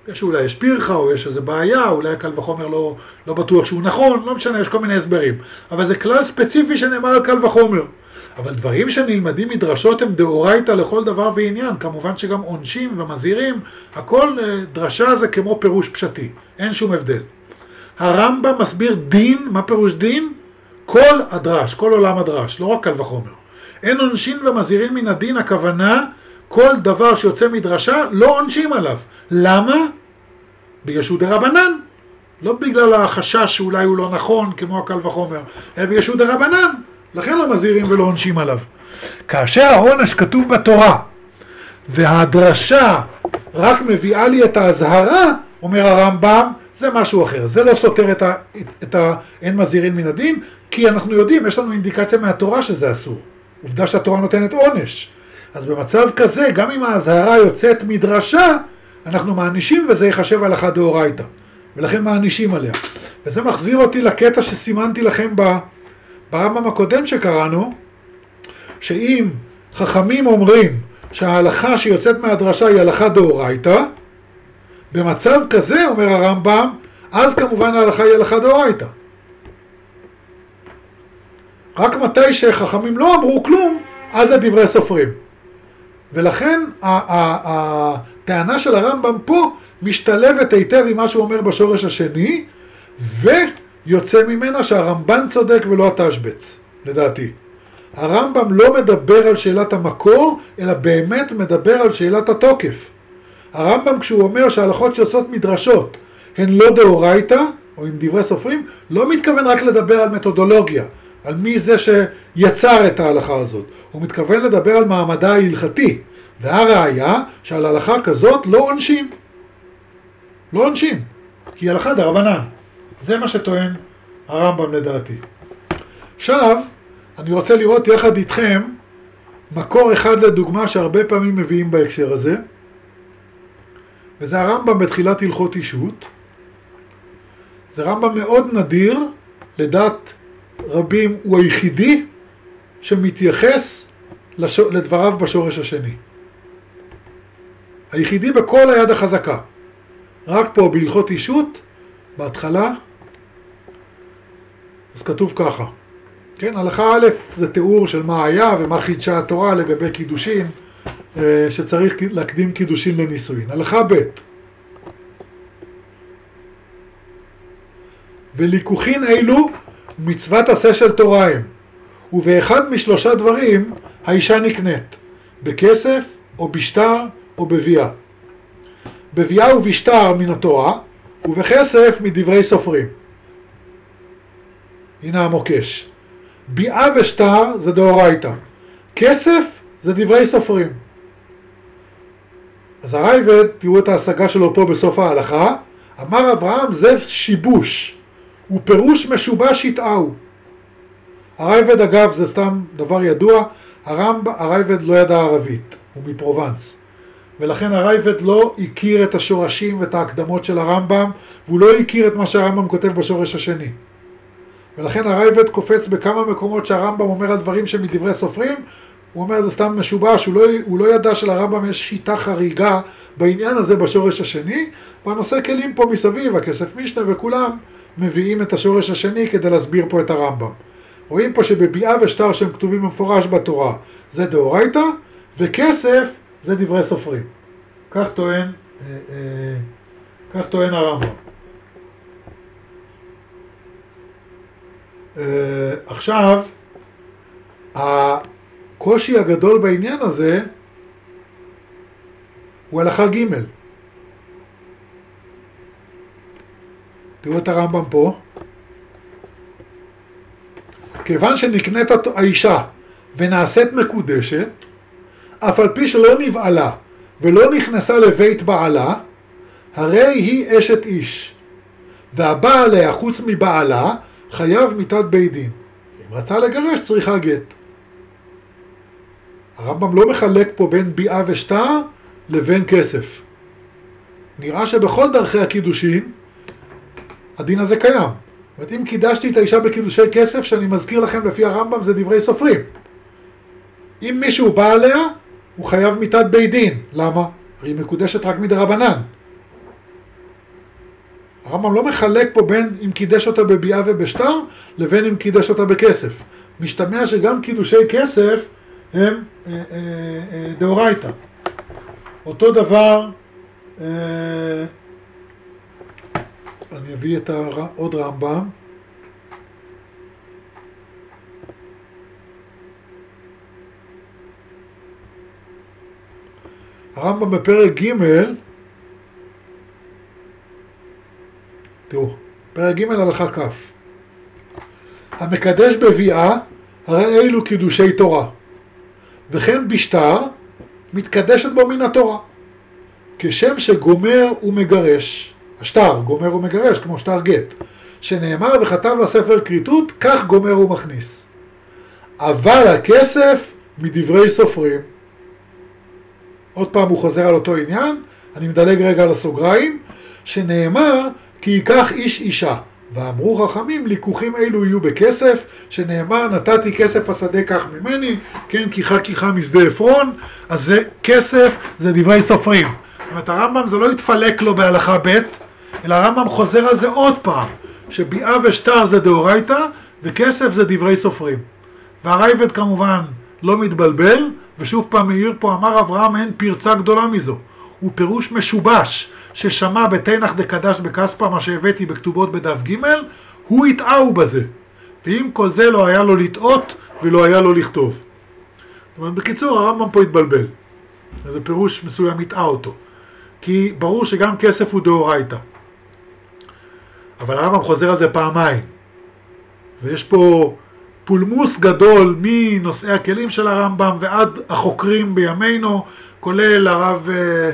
יש אולי יש פירחה, או יש איזו בעיה, אולי קל וחומר לא, לא בטוח שהוא נכון, לא משנה, יש כל מיני הסברים. אבל זה כלל ספציפי שנאמר על קל וחומר. אבל דברים שנלמדים מדרשות הם דאורייתא לכל דבר ועניין. כמובן שגם עונשים ומזהירים, הכל דרשה זה כמו פירוש פשטי, אין שום הבדל. הרמב"ם מסביר דין, מה פירוש דין? כל הדרש, כל עולם הדרש, לא רק קל וחומר. אין עונשים ומזהירים מן הדין, הכוונה, כל דבר שיוצא מדרשה לא עונשים עליו. למה? בגלל שהוא דרבנן. לא בגלל החשש שאולי הוא לא נכון כמו הקל וחומר, אלא בגלל שהוא דרבנן. לכן לא מזהירים ולא עונשים עליו. כאשר העונש כתוב בתורה, והדרשה רק מביאה לי את ההזהרה, אומר הרמב"ם, זה משהו אחר. זה לא סותר את ה... את ה... אין מזהירים מן הדין, כי אנחנו יודעים, יש לנו אינדיקציה מהתורה שזה אסור. עובדה שהתורה נותנת עונש. אז במצב כזה, גם אם ההזהרה יוצאת מדרשה, אנחנו מענישים וזה יחשב הלכה דאורייתא. ולכן מענישים עליה. וזה מחזיר אותי לקטע שסימנתי לכם ברמב"ם הקודם שקראנו, שאם חכמים אומרים שההלכה שיוצאת מהדרשה היא הלכה דאורייתא, במצב כזה, אומר הרמב"ם, אז כמובן ההלכה היא הלכה דאורייתא. רק מתי שחכמים לא אמרו כלום, אז זה דברי סופרים. ולכן הטענה של הרמב"ם פה משתלבת היטב עם מה שהוא אומר בשורש השני, ויוצא ממנה שהרמב"ן צודק ולא התשבץ, לדעתי. הרמב"ם לא מדבר על שאלת המקור, אלא באמת מדבר על שאלת התוקף. הרמב"ם כשהוא אומר שההלכות שיוצאות מדרשות הן לא דאורייתא, או עם דברי סופרים, לא מתכוון רק לדבר על מתודולוגיה, על מי זה שיצר את ההלכה הזאת. הוא מתכוון לדבר על מעמדה ההלכתי, והראיה שעל הלכה כזאת לא עונשים. לא עונשים, כי היא הלכה דרבנן. זה מה שטוען הרמב"ם לדעתי. עכשיו, אני רוצה לראות יחד איתכם מקור אחד לדוגמה שהרבה פעמים מביאים בהקשר הזה, וזה הרמב"ם בתחילת הלכות אישות. זה רמב"ם מאוד נדיר, לדעת רבים הוא היחידי שמתייחס לדבריו בשורש השני. היחידי בכל היד החזקה. רק פה בהלכות אישות, בהתחלה, אז כתוב ככה. כן, הלכה א' זה תיאור של מה היה ומה חידשה התורה לגבי קידושין, שצריך להקדים קידושין לנישואין. הלכה ב' וליקוחין אילו מצוות עשה של תורה הם, ובאחד משלושה דברים האישה נקנית, בכסף או בשטר או בביאה. בביאה ובשטר מן התורה, ובכסף מדברי סופרים. הנה המוקש. ביאה ושטר זה דאורייתא. כסף זה דברי סופרים. אז הרייבד, תראו את ההשגה שלו פה בסוף ההלכה, אמר אברהם זה שיבוש, ופירוש משובש יטעהו. הרייבד אגב זה סתם דבר ידוע, הרמב, הרייבד לא ידע ערבית, הוא מפרובנס. ולכן הרייבד לא הכיר את השורשים ואת ההקדמות של הרמב"ם, והוא לא הכיר את מה שהרמב"ם כותב בשורש השני. ולכן הרייבד קופץ בכמה מקומות שהרמב"ם אומר על דברים שמדברי סופרים, הוא אומר זה סתם משובש, הוא לא, הוא לא ידע שלרמב"ם יש שיטה חריגה בעניין הזה בשורש השני, והנושא כלים פה מסביב, הכסף משנה וכולם מביאים את השורש השני כדי להסביר פה את הרמב"ם. רואים פה שבביאה ושטר שהם כתובים במפורש בתורה זה דאורייתא, וכסף זה דברי סופרים. כך טוען, אה, אה, כך טוען הרמב"ם. Uh, עכשיו, הקושי הגדול בעניין הזה הוא הלכה ג'. תראו את הרמב"ם פה. כיוון שנקנית האישה ונעשית מקודשת, אף על פי שלא נבעלה ולא נכנסה לבית בעלה, הרי היא אשת איש. והבעל עליה חוץ מבעלה, חייב מיתת בית דין. אם רצה לגרש צריכה גט. הרמב"ם לא מחלק פה בין ביאה ושטר לבין כסף. נראה שבכל דרכי הקידושין הדין הזה קיים. זאת אומרת, אם קידשתי את האישה בקידושי כסף, שאני מזכיר לכם לפי הרמב"ם זה דברי סופרים. אם מישהו בא עליה, הוא חייב מיתת בית דין. למה? הרי היא מקודשת רק מדרבנן. הרמב"ם לא מחלק פה בין אם קידש אותה בביאה ובשטר, לבין אם קידש אותה בכסף. משתמע שגם קידושי כסף הם אה, אה, אה, דאורייתא. אותו דבר, אה, אני אביא את הר... עוד רמב"ם. הרמב"ם בפרק ג', תראו, פרק ג' הלכה כ', המקדש בביאה, הרי אלו קידושי תורה, וכן בשטר, מתקדשת בו מן התורה, כשם שגומר ומגרש, השטר גומר ומגרש, כמו שטר גט, שנאמר וכתב לספר כריתות, כך גומר ומכניס. אבל הכסף מדברי סופרים. עוד פעם הוא חוזר על אותו עניין, אני מדלג רגע לסוגריים, שנאמר כי ייקח איש אישה, ואמרו חכמים לקוחים אלו יהיו בכסף, שנאמר נתתי כסף השדה כך ממני, כן, כיחה כיחה משדה עפרון, אז זה כסף, זה דברי סופרים. זאת אומרת, הרמב"ם זה לא יתפלק לו בהלכה ב', אלא הרמב"ם חוזר על זה עוד פעם, שביאה ושטר זה דאורייתא, וכסף זה דברי סופרים. והרייבד כמובן לא מתבלבל, ושוב פעם מאיר פה אמר אברהם אין פרצה גדולה מזו, הוא פירוש משובש, ששמע בתנח דקדש בכספא מה שהבאתי בכתובות בדף ג', הוא יטעהו בזה. ואם כל זה לא היה לו לטעות ולא היה לו לכתוב. זאת אומרת, בקיצור, הרמב"ם פה התבלבל. איזה פירוש מסוים יטעה אותו. כי ברור שגם כסף הוא דאורייתא. אבל הרמב"ם חוזר על זה פעמיים. ויש פה פולמוס גדול מנושאי הכלים של הרמב"ם ועד החוקרים בימינו, כולל הרב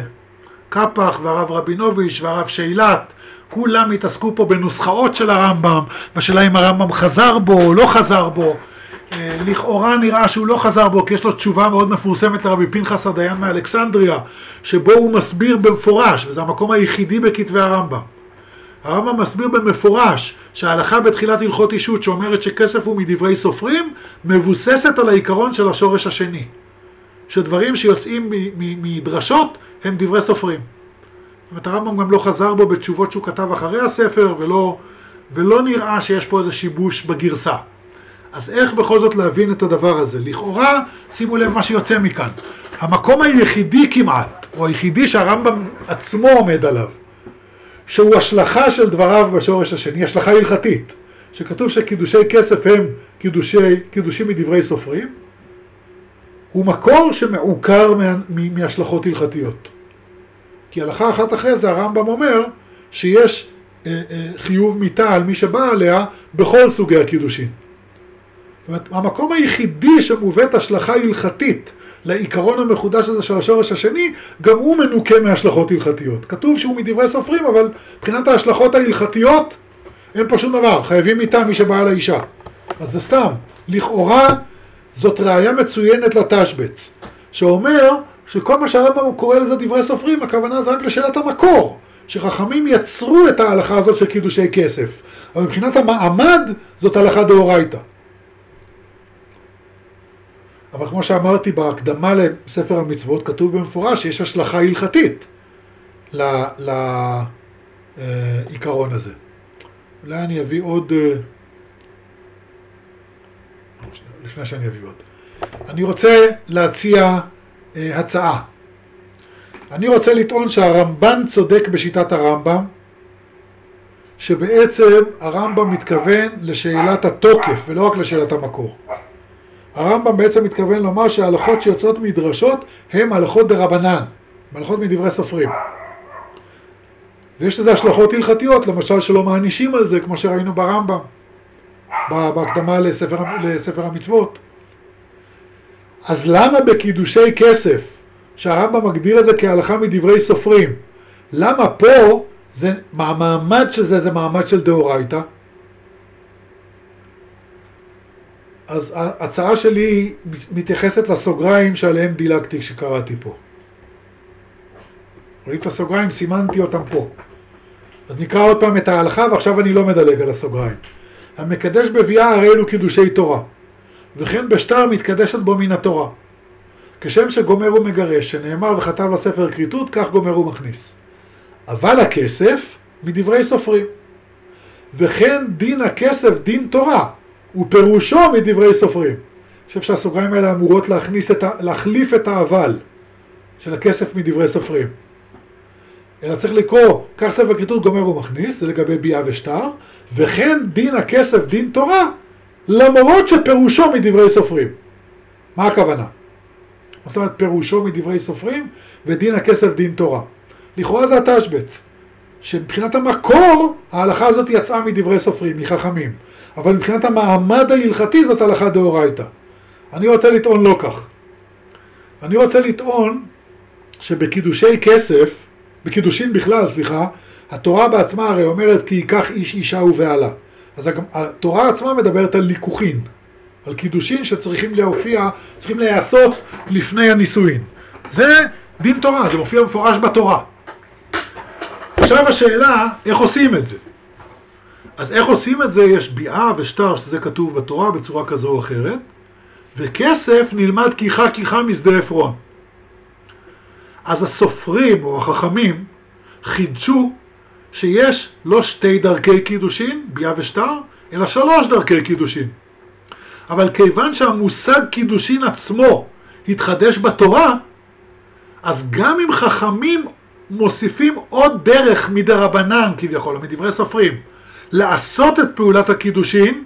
קפח והרב רבינוביץ' והרב שאילת, כולם התעסקו פה בנוסחאות של הרמב"ם, בשאלה אם הרמב"ם חזר בו או לא חזר בו. לכאורה נראה שהוא לא חזר בו, כי יש לו תשובה מאוד מפורסמת לרבי פנחס הדיין מאלכסנדריה, שבו הוא מסביר במפורש, וזה המקום היחידי בכתבי הרמב"ם. הרמב"ם מסביר במפורש שההלכה בתחילת הלכות אישות שאומרת שכסף הוא מדברי סופרים, מבוססת על העיקרון של השורש השני. שדברים שיוצאים מדרשות הם דברי סופרים. זאת אומרת, הרמב"ם גם לא חזר בו בתשובות שהוא כתב אחרי הספר, ולא, ולא נראה שיש פה איזה שיבוש בגרסה. אז איך בכל זאת להבין את הדבר הזה? לכאורה, שימו לב מה שיוצא מכאן. המקום היחידי כמעט, או היחידי שהרמב"ם עצמו עומד עליו, שהוא השלכה של דבריו בשורש השני, השלכה הלכתית, שכתוב שקידושי כסף הם קידושי, קידושים מדברי סופרים, הוא מקור שמעוקר מה, מהשלכות הלכתיות. כי הלכה אחת אחרי זה הרמב"ם אומר שיש אה, אה, חיוב מיתה על מי שבא עליה בכל סוגי הקידושים. זאת אומרת, המקום היחידי שמובאת השלכה הלכתית לעיקרון המחודש הזה של השורש השני, גם הוא מנוקה מהשלכות הלכתיות. כתוב שהוא מדברי סופרים, אבל מבחינת ההשלכות ההלכתיות אין פה שום דבר, חייבים מיתה מי שבא על האישה. אז זה סתם, לכאורה זאת ראיה מצוינת לתשבץ, שאומר שכל מה שהרמב"ם קורא לזה דברי סופרים, הכוונה זה רק לשאלת המקור, שחכמים יצרו את ההלכה הזאת של קידושי כסף, אבל מבחינת המעמד זאת הלכה דאורייתא. אבל כמו שאמרתי בהקדמה לספר המצוות, כתוב במפורש שיש השלכה הלכתית לעיקרון הזה. אולי אני אביא עוד, לפני שאני אביא עוד. אני רוצה להציע הצעה. אני רוצה לטעון שהרמב"ן צודק בשיטת הרמב"ם, שבעצם הרמב"ם מתכוון לשאלת התוקף ולא רק לשאלת המקור. הרמב"ם בעצם מתכוון לומר שההלכות שיוצאות מדרשות הן הלכות דרבנן, הלכות מדברי סופרים. ויש לזה השלכות הלכתיות, למשל שלא מענישים על זה, כמו שראינו ברמב"ם, בהקדמה לספר, לספר המצוות. אז למה בקידושי כסף, שהרמב"ם מגדיר את זה כהלכה מדברי סופרים, למה פה זה, המעמד של זה זה מעמד של דאורייתא? אז ההצעה שלי מתייחסת לסוגריים שעליהם דילגתי כשקראתי פה. רואים את הסוגריים? סימנתי אותם פה. אז נקרא עוד פעם את ההלכה, ועכשיו אני לא מדלג על הסוגריים. המקדש בביאה הרי אלו קידושי תורה, וכן בשטר מתקדשת בו מן התורה. כשם שגומר ומגרש, שנאמר וכתב לספר כריתות, כך גומר ומכניס. אבל הכסף מדברי סופרים. וכן דין הכסף דין תורה, ופירושו מדברי סופרים. אני חושב שהסוגריים האלה אמורות להכניס את ה... להחליף את האבל של הכסף מדברי סופרים. אלא צריך לקרוא, כך ספר הכריתות גומר ומכניס, זה לגבי ביאה ושטר, וכן דין הכסף דין תורה, למרות שפירושו מדברי סופרים. מה הכוונה? זאת אומרת, פירושו מדברי סופרים, ודין הכסף דין תורה. לכאורה זה התשבץ, שמבחינת המקור, ההלכה הזאת יצאה מדברי סופרים, מחכמים. אבל מבחינת המעמד ההלכתי זאת הלכה דאורייתא. אני רוצה לטעון לא כך. אני רוצה לטעון שבקידושי כסף, בקידושין בכלל, סליחה, התורה בעצמה הרי אומרת כי ייקח איש אישה ובעלה. אז התורה עצמה מדברת על ליקוחין, על קידושין שצריכים להופיע, צריכים להיעשות לפני הנישואין. זה דין תורה, זה מופיע מפורש בתורה. עכשיו השאלה, איך עושים את זה? אז איך עושים את זה? יש ביאה ושטר, שזה כתוב בתורה בצורה כזו או אחרת, וכסף נלמד כיחה כיחה משדה עפרון. אז הסופרים או החכמים חידשו שיש לא שתי דרכי קידושין, ביאה ושטר, אלא שלוש דרכי קידושין. אבל כיוון שהמושג קידושין עצמו התחדש בתורה, אז גם אם חכמים מוסיפים עוד דרך מדרבנן כביכול, או מדברי סופרים, לעשות את פעולת הקידושין,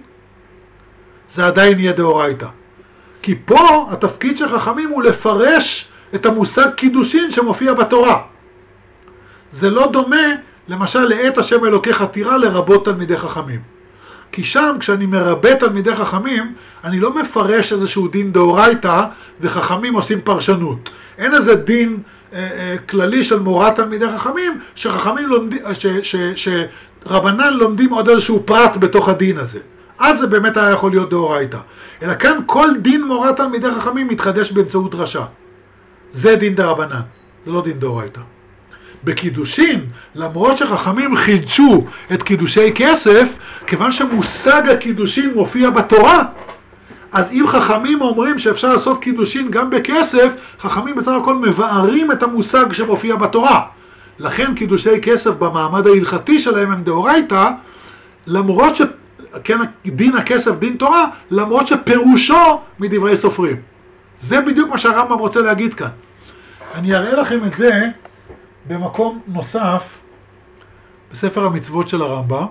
זה עדיין יהיה דאורייתא. כי פה התפקיד של חכמים הוא לפרש את המושג קידושין שמופיע בתורה. זה לא דומה, למשל, לעת השם אלוקיך תירא לרבות תלמידי חכמים. כי שם, כשאני מרבה תלמידי חכמים, אני לא מפרש איזשהו דין דאורייתא, וחכמים עושים פרשנות. אין איזה דין אה, אה, כללי של מורת תלמידי חכמים, שחכמים לומדים, ש, ש, ש, שרבנן לומדים עוד איזשהו פרט בתוך הדין הזה. אז זה באמת היה יכול להיות דאורייתא. אלא כאן כל דין מורת תלמידי חכמים מתחדש באמצעות רשע. זה דין דרבנן, זה לא דין דאורייתא. בקידושין, למרות שחכמים חידשו את קידושי כסף, כיוון שמושג הקידושין מופיע בתורה, אז אם חכמים אומרים שאפשר לעשות קידושין גם בכסף, חכמים בסך הכל מבארים את המושג שמופיע בתורה. לכן קידושי כסף במעמד ההלכתי שלהם הם דאורייתא, למרות ש... כן, דין הכסף דין תורה, למרות שפירושו מדברי סופרים. זה בדיוק מה שהרמב"ם רוצה להגיד כאן. אני אראה לכם את זה במקום נוסף, בספר המצוות של הרמב"ם.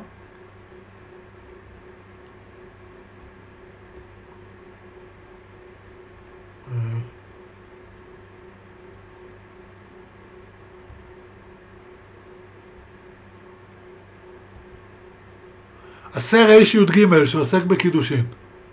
עשה ריש י"ג שעוסק בקידושין.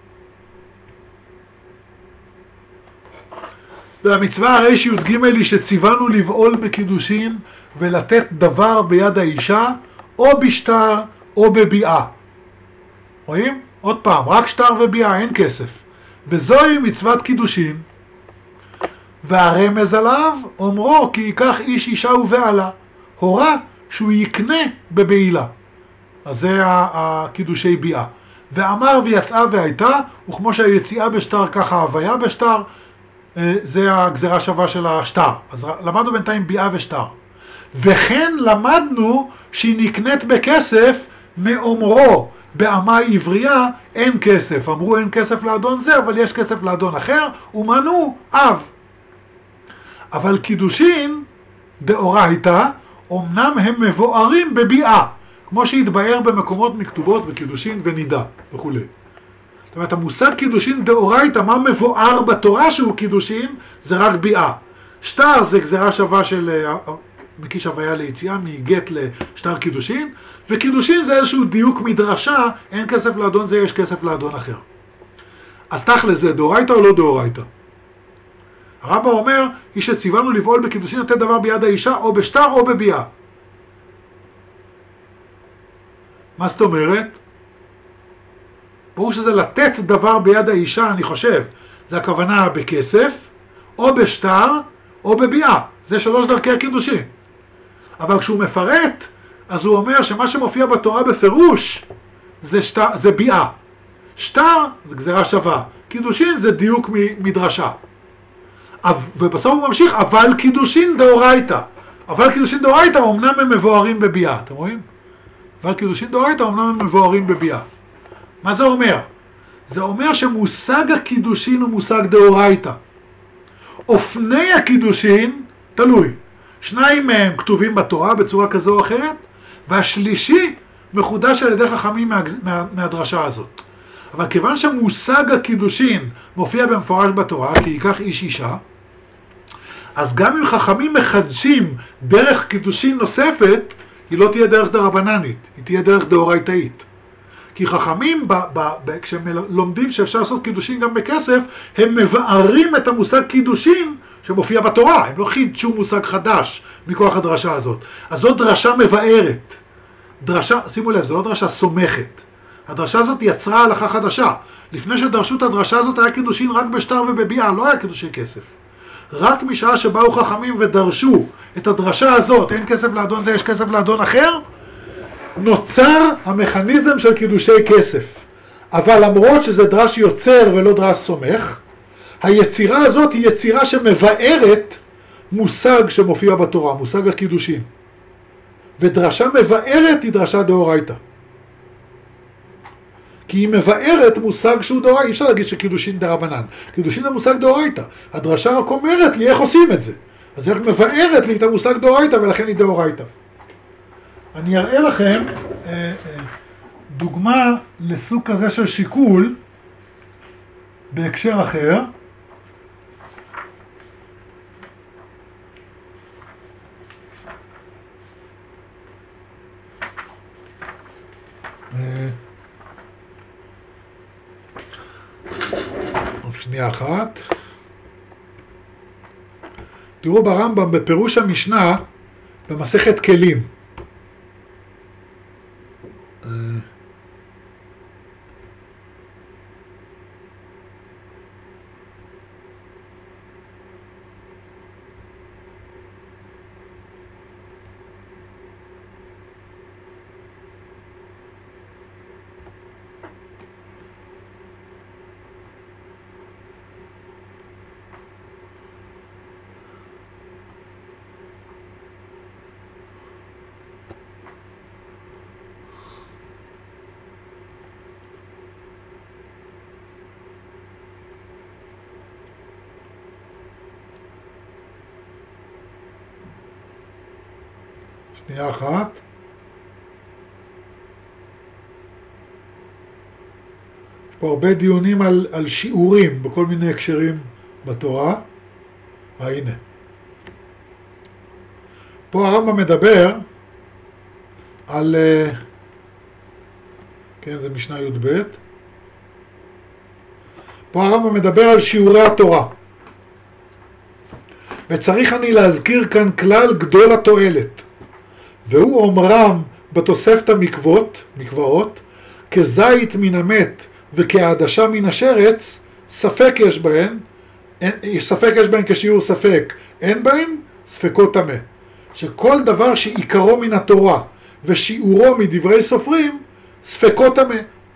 והמצווה הריש י"ג היא שציוונו לבעול בקידושין ולתת דבר ביד האישה או בשטר או בביאה. רואים? עוד פעם, רק שטר וביאה, אין כסף. וזוהי מצוות קידושין. והרמז עליו אומרו כי ייקח איש אישה ובעלה. הורה שהוא יקנה בבעילה. אז זה הקידושי ביאה. ואמר ויצאה והייתה, וכמו שהיציאה בשטר ככה ההוויה בשטר, זה הגזרה שווה של השטר. אז למדנו בינתיים ביאה ושטר. וכן למדנו שהיא נקנית בכסף מאומרו, באמה עברייה אין כסף. אמרו אין כסף לאדון זה, אבל יש כסף לאדון אחר, ומנו אב. אבל קידושין דאורייתא, אמנם הם מבוארים בביאה, כמו שהתבאר במקומות מכתובות בקידושין ונידה וכו'. זאת אומרת, המושג קידושין דאורייתא, מה מבואר בתורה שהוא קידושין, זה רק ביאה. שטר זה גזרה שווה של מקיש הוויה ליציאה, מגט לשטר קידושין, וקידושין זה איזשהו דיוק מדרשה, אין כסף לאדון זה, יש כסף לאדון אחר. אז תכל'ס זה דאורייתא או לא דאורייתא? הרמב"ם אומר, היא שציוונו לבעול בקידושין לתת דבר ביד האישה, או בשטר או בביאה. מה זאת אומרת? ברור שזה לתת דבר ביד האישה, אני חושב. זה הכוונה בכסף, או בשטר, או בביאה. זה שלוש דרכי הקידושין. אבל כשהוא מפרט, אז הוא אומר שמה שמופיע בתורה בפירוש, זה, שטר, זה ביאה. שטר זה גזרה שווה. קידושין זה דיוק מדרשה. ובסוף הוא ממשיך, אבל קידושין דאורייתא. אבל קידושין דאורייתא, אמנם הם מבוארים בביאה. אתם רואים? אבל קידושין דאורייתא אומנם הם מבוארים בביאה. מה זה אומר? זה אומר שמושג הקידושין הוא מושג דאורייתא. אופני הקידושין תלוי. שניים מהם כתובים בתורה בצורה כזו או אחרת, והשלישי מחודש על ידי חכמים מה, מה, מהדרשה הזאת. אבל כיוון שמושג הקידושין מופיע במפורש בתורה, כי ייקח איש אישה, אז גם אם חכמים מחדשים דרך קידושין נוספת, היא לא תהיה דרך דרבננית, היא תהיה דרך דאורייתאית. כי חכמים, ב, ב, ב, כשהם לומדים שאפשר לעשות קידושין גם בכסף, הם מבארים את המושג קידושין שמופיע בתורה, הם לא חידשו מושג חדש מכוח הדרשה הזאת. אז זו דרשה מבארת. דרשה, שימו לב, זו לא דרשה סומכת. הדרשה הזאת יצרה הלכה חדשה. לפני שדרשו את הדרשה הזאת היה קידושין רק בשטר ובביאה, לא היה קידושי כסף. רק משעה שבאו חכמים ודרשו את הדרשה הזאת, אין כסף לאדון זה, יש כסף לאדון אחר, נוצר המכניזם של קידושי כסף. אבל למרות שזה דרש יוצר ולא דרש סומך, היצירה הזאת היא יצירה שמבארת מושג שמופיע בתורה, מושג הקידושין. ודרשה מבארת היא דרשה דאורייתא. כי היא מבארת מושג שהוא דאורייתא, אי אפשר להגיד שקידושין דרבנן. קידושין זה מושג דאורייתא. הדרשה רק אומרת לי איך עושים את זה. אז היא מבארת לי את המושג דאורייתא ולכן היא דאורייתא. אני אראה לכם אה, אה, דוגמה לסוג כזה של שיקול בהקשר אחר. אה, עוד שנייה אחת. תראו ברמב"ם בפירוש המשנה במסכת כלים. שנייה אחת. יש פה הרבה דיונים על, על שיעורים בכל מיני הקשרים בתורה. אה, הנה. פה הרמב"ם מדבר על, כן, זה משנה י' ב'. פה הרמב"ם מדבר על שיעורי התורה. וצריך אני להזכיר כאן כלל גדול התועלת. והוא אומרם בתוספת המקוות, מקוואות, כזית מן המת וכעדשה מן השרץ, ספק יש בהן, אין, ספק יש בהן כשיעור ספק, אין בהן ספקות טמא. שכל דבר שעיקרו מן התורה ושיעורו מדברי סופרים, ספקות טמא.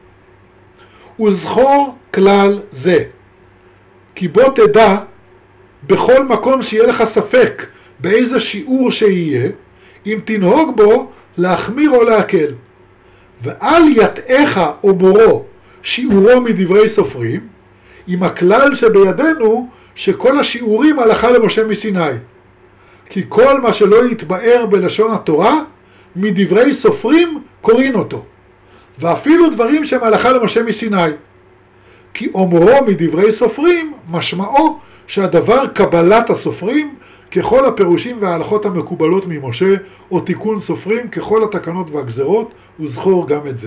וזכור כלל זה, כי בוא תדע, בכל מקום שיהיה לך ספק באיזה שיעור שיהיה, אם תנהוג בו להחמיר או להקל. ואל יתאך או מורו שיעורו מדברי סופרים, עם הכלל שבידינו שכל השיעורים הלכה למשה מסיני. כי כל מה שלא יתבאר בלשון התורה, מדברי סופרים קוראים אותו. ואפילו דברים שהם הלכה למשה מסיני. כי אומרו מדברי סופרים, משמעו שהדבר קבלת הסופרים, ככל הפירושים וההלכות המקובלות ממשה, או תיקון סופרים, ככל התקנות והגזרות, וזכור גם את זה.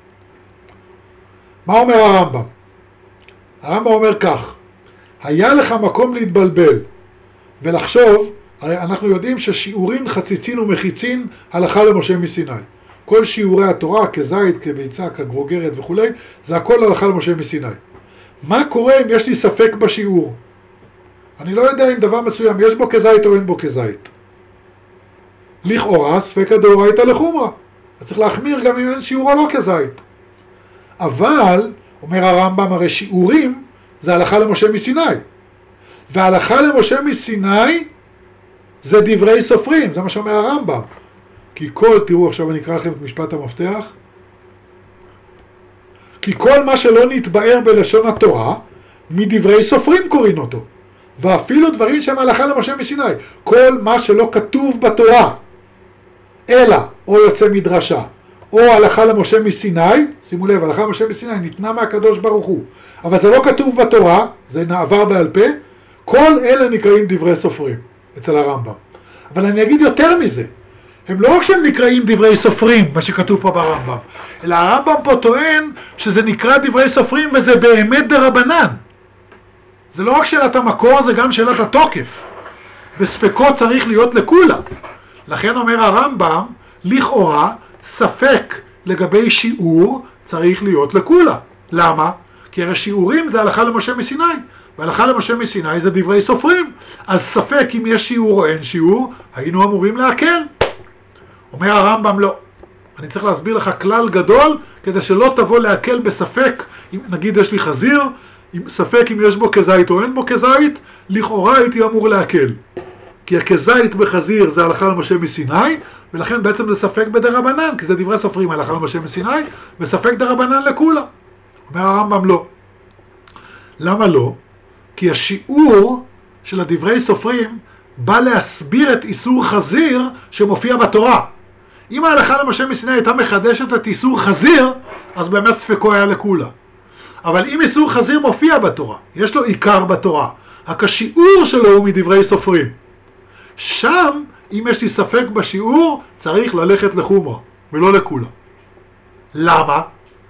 מה אומר הרמב"ם? הרמב"ם אומר כך, היה לך מקום להתבלבל, ולחשוב, הרי אנחנו יודעים ששיעורין חציצין ומחיצין הלכה למשה מסיני. כל שיעורי התורה, כזית, כביצה, כגרוגרת וכו', זה הכל הלכה למשה מסיני. מה קורה אם יש לי ספק בשיעור? אני לא יודע אם דבר מסוים יש בו כזית או אין בו כזית. לכאורה ספקא דאורייתא לחומרא. אז צריך להחמיר גם אם אין שיעורו לא כזית. אבל, אומר הרמב"ם, הרי שיעורים זה הלכה למשה מסיני. וההלכה למשה מסיני זה דברי סופרים, זה מה שאומר הרמב"ם. כי כל, תראו עכשיו אני אקרא לכם את משפט המפתח, כי כל מה שלא נתבאר בלשון התורה, מדברי סופרים קוראים אותו. ואפילו דברים שהם הלכה למשה מסיני. כל מה שלא כתוב בתורה, אלא או יוצא מדרשה, או הלכה למשה מסיני, שימו לב, הלכה למשה מסיני ניתנה מהקדוש ברוך הוא, אבל זה לא כתוב בתורה, זה נעבר בעל פה, כל אלה נקראים דברי סופרים, אצל הרמב"ם. אבל אני אגיד יותר מזה, הם לא רק שהם נקראים דברי סופרים, מה שכתוב פה ברמב"ם, אלא הרמב"ם פה טוען שזה נקרא דברי סופרים וזה באמת דרבנן. זה לא רק שאלת המקור, זה גם שאלת התוקף. וספקות צריך להיות לכולה. לכן אומר הרמב"ם, לכאורה, ספק לגבי שיעור צריך להיות לכולה. למה? כי הרי שיעורים זה הלכה למשה מסיני, והלכה למשה מסיני זה דברי סופרים. אז ספק אם יש שיעור או אין שיעור, היינו אמורים להקל. אומר הרמב"ם לא. אני צריך להסביר לך כלל גדול, כדי שלא תבוא להקל בספק, אם, נגיד יש לי חזיר, ספק אם יש בו כזית או אין בו כזית, לכאורה הייתי אמור להקל. כי הכזית בחזיר זה הלכה למשה מסיני, ולכן בעצם זה ספק בדרבנן, כי זה דברי סופרים הלכה למשה מסיני, וספק דרבנן לכולה. אומר הרמב"ם לא. למה לא? כי השיעור של הדברי סופרים בא להסביר את איסור חזיר שמופיע בתורה. אם ההלכה למשה מסיני הייתה מחדשת את איסור חזיר, אז באמת ספקו היה לכולה. אבל אם איסור חזיר מופיע בתורה, יש לו עיקר בתורה, רק השיעור שלו הוא מדברי סופרים. שם, אם יש לי ספק בשיעור, צריך ללכת לחומרה, ולא לכולה. למה?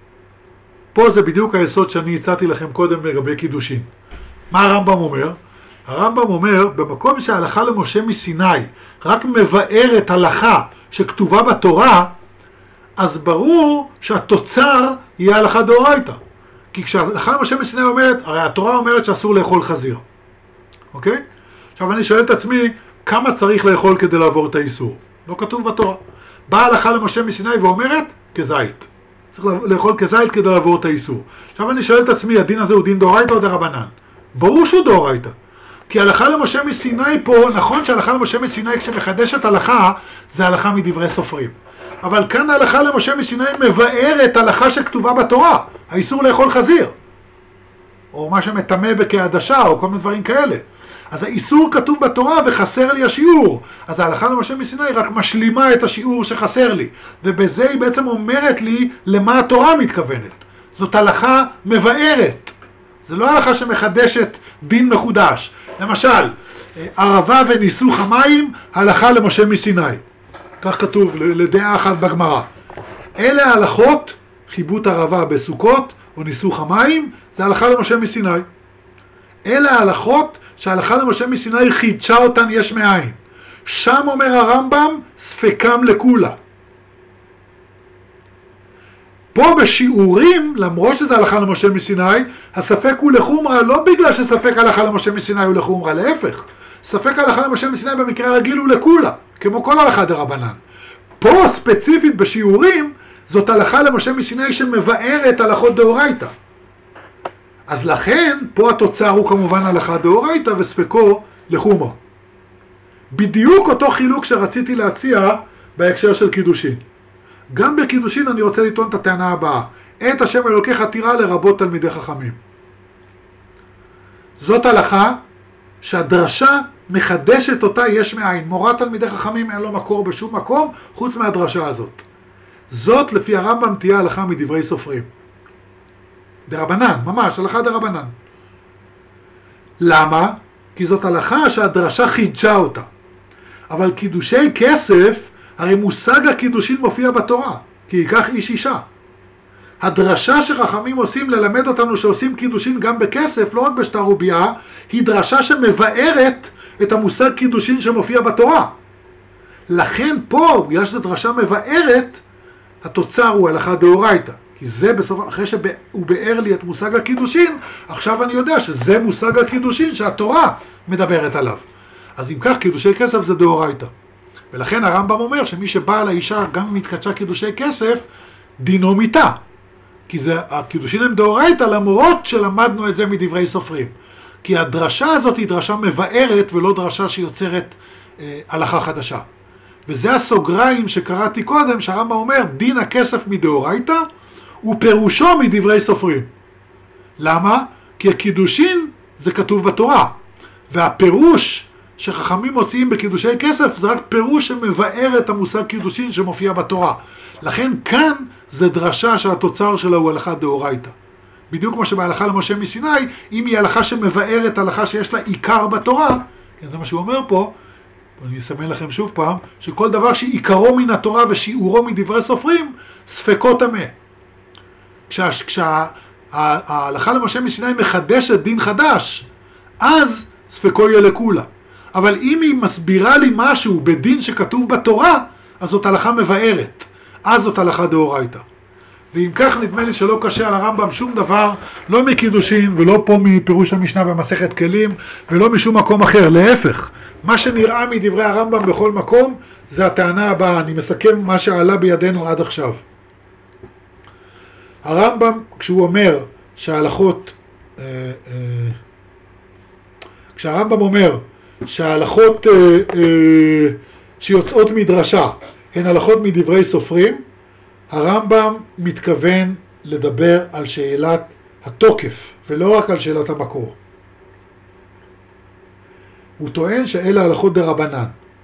פה זה בדיוק היסוד שאני הצעתי לכם קודם לגבי קידושין. מה הרמב"ם אומר? הרמב"ם אומר, במקום שההלכה למשה מסיני רק מבארת הלכה שכתובה בתורה, אז ברור שהתוצר יהיה הלכה דאורייתא. כי כשהלכה למשה מסיני אומרת, הרי התורה אומרת שאסור לאכול חזיר. אוקיי? עכשיו אני שואל את עצמי, כמה צריך לאכול כדי לעבור את האיסור? לא כתוב בתורה. באה הלכה למשה מסיני ואומרת, כזית. צריך לאכול כזית כדי לעבור את האיסור. עכשיו אני שואל את עצמי, הדין הזה הוא דין דאורייתא או דרבנן? ברור שהוא דאורייתא. כי הלכה למשה מסיני פה, נכון שהלכה למשה מסיני כשמחדשת הלכה, זה הלכה מדברי סופרים. אבל כאן ההלכה למשה מסיני מבארת הלכה שכתובה בתורה, האיסור לאכול חזיר. או מה שמטמא בכעדשה, או כל מיני דברים כאלה. אז האיסור כתוב בתורה וחסר לי השיעור. אז ההלכה למשה מסיני רק משלימה את השיעור שחסר לי. ובזה היא בעצם אומרת לי למה התורה מתכוונת. זאת הלכה מבארת. זה לא הלכה שמחדשת דין מחודש. למשל, ערבה וניסוך המים, הלכה למשה מסיני. כך כתוב לדעה אחת בגמרא. אלה ההלכות, חיבוט ערבה בסוכות או ניסוך המים, זה הלכה למשה מסיני. אלה ההלכות שההלכה למשה מסיני חידשה אותן יש מאין. שם אומר הרמב"ם, ספקם לכולה. פה בשיעורים, למרות שזה הלכה למשה מסיני, הספק הוא לחומרה, לא בגלל שספק הלכה למשה מסיני הוא לחומרה, להפך. ספק הלכה למשה מסיני במקרה הרגיל הוא לכולה, כמו כל הלכה דרבנן. פה ספציפית בשיעורים, זאת הלכה למשה מסיני שמבארת הלכות דאורייתא. אז לכן, פה התוצר הוא כמובן הלכה דאורייתא וספקו לחומרה. בדיוק אותו חילוק שרציתי להציע בהקשר של קידושין. גם בקידושין אני רוצה לטעון את הטענה הבאה. את השם אלוקיך תירא לרבות תלמידי חכמים. זאת הלכה שהדרשה מחדשת אותה יש מאין. מורה תלמידי חכמים אין לו מקור בשום מקום חוץ מהדרשה הזאת. זאת לפי הרמב"ם תהיה הלכה מדברי סופרים. דרבנן, ממש, הלכה דרבנן. למה? כי זאת הלכה שהדרשה חידשה אותה. אבל קידושי כסף, הרי מושג הקידושין מופיע בתורה, כי ייקח איש אישה. הדרשה שחכמים עושים ללמד אותנו שעושים קידושין גם בכסף, לא רק בשטר וביאה, היא דרשה שמבארת את המושג קידושין שמופיע בתורה. לכן פה, בגלל שזו דרשה מבארת, התוצר הוא הלכה דאורייתא. כי זה בסוף, אחרי שהוא באר לי את מושג הקידושין, עכשיו אני יודע שזה מושג הקידושין שהתורה מדברת עליו. אז אם כך, קידושי כסף זה דאורייתא. ולכן הרמב"ם אומר שמי שבא על האישה, גם אם התקדשה קידושי כסף, דינו מיתה. כי זה, הקידושין הם דאורייתא, למרות שלמדנו את זה מדברי סופרים. כי הדרשה הזאת היא דרשה מבארת ולא דרשה שיוצרת אה, הלכה חדשה. וזה הסוגריים שקראתי קודם, שהרמב"ם אומר, דין הכסף מדאורייתא, ופירושו מדברי סופרים. למה? כי הקידושין זה כתוב בתורה, והפירוש שחכמים מוציאים בקידושי כסף זה רק פירוש שמבאר את המושג קידושין שמופיע בתורה. לכן כאן זה דרשה שהתוצר שלה הוא הלכה דאורייתא. בדיוק כמו שבהלכה למשה מסיני, אם היא הלכה שמבארת הלכה שיש לה עיקר בתורה, כן, זה מה שהוא אומר פה, אני אסמן לכם שוב פעם, שכל דבר שעיקרו מן התורה ושיעורו מדברי סופרים, ספקו טמא. כשה, כשההלכה למשה מסיני מחדשת דין חדש, אז ספקו יהיה לכולה. אבל אם היא מסבירה לי משהו בדין שכתוב בתורה, אז זאת הלכה מבארת. אז זאת הלכה דאורייתא. ואם כך נדמה לי שלא קשה על הרמב"ם שום דבר, לא מקידושין ולא פה מפירוש המשנה במסכת כלים, ולא משום מקום אחר. להפך, מה שנראה מדברי הרמב"ם בכל מקום, זה הטענה הבאה. אני מסכם מה שעלה בידינו עד עכשיו. הרמב"ם, כשהוא אומר שההלכות, אה, אה, כשהרמב"ם אומר שההלכות אה, אה, שיוצאות מדרשה הן הלכות מדברי סופרים, הרמב"ם מתכוון לדבר על שאלת התוקף ולא רק על שאלת המקור. הוא טוען שאלה הלכות דרבנן.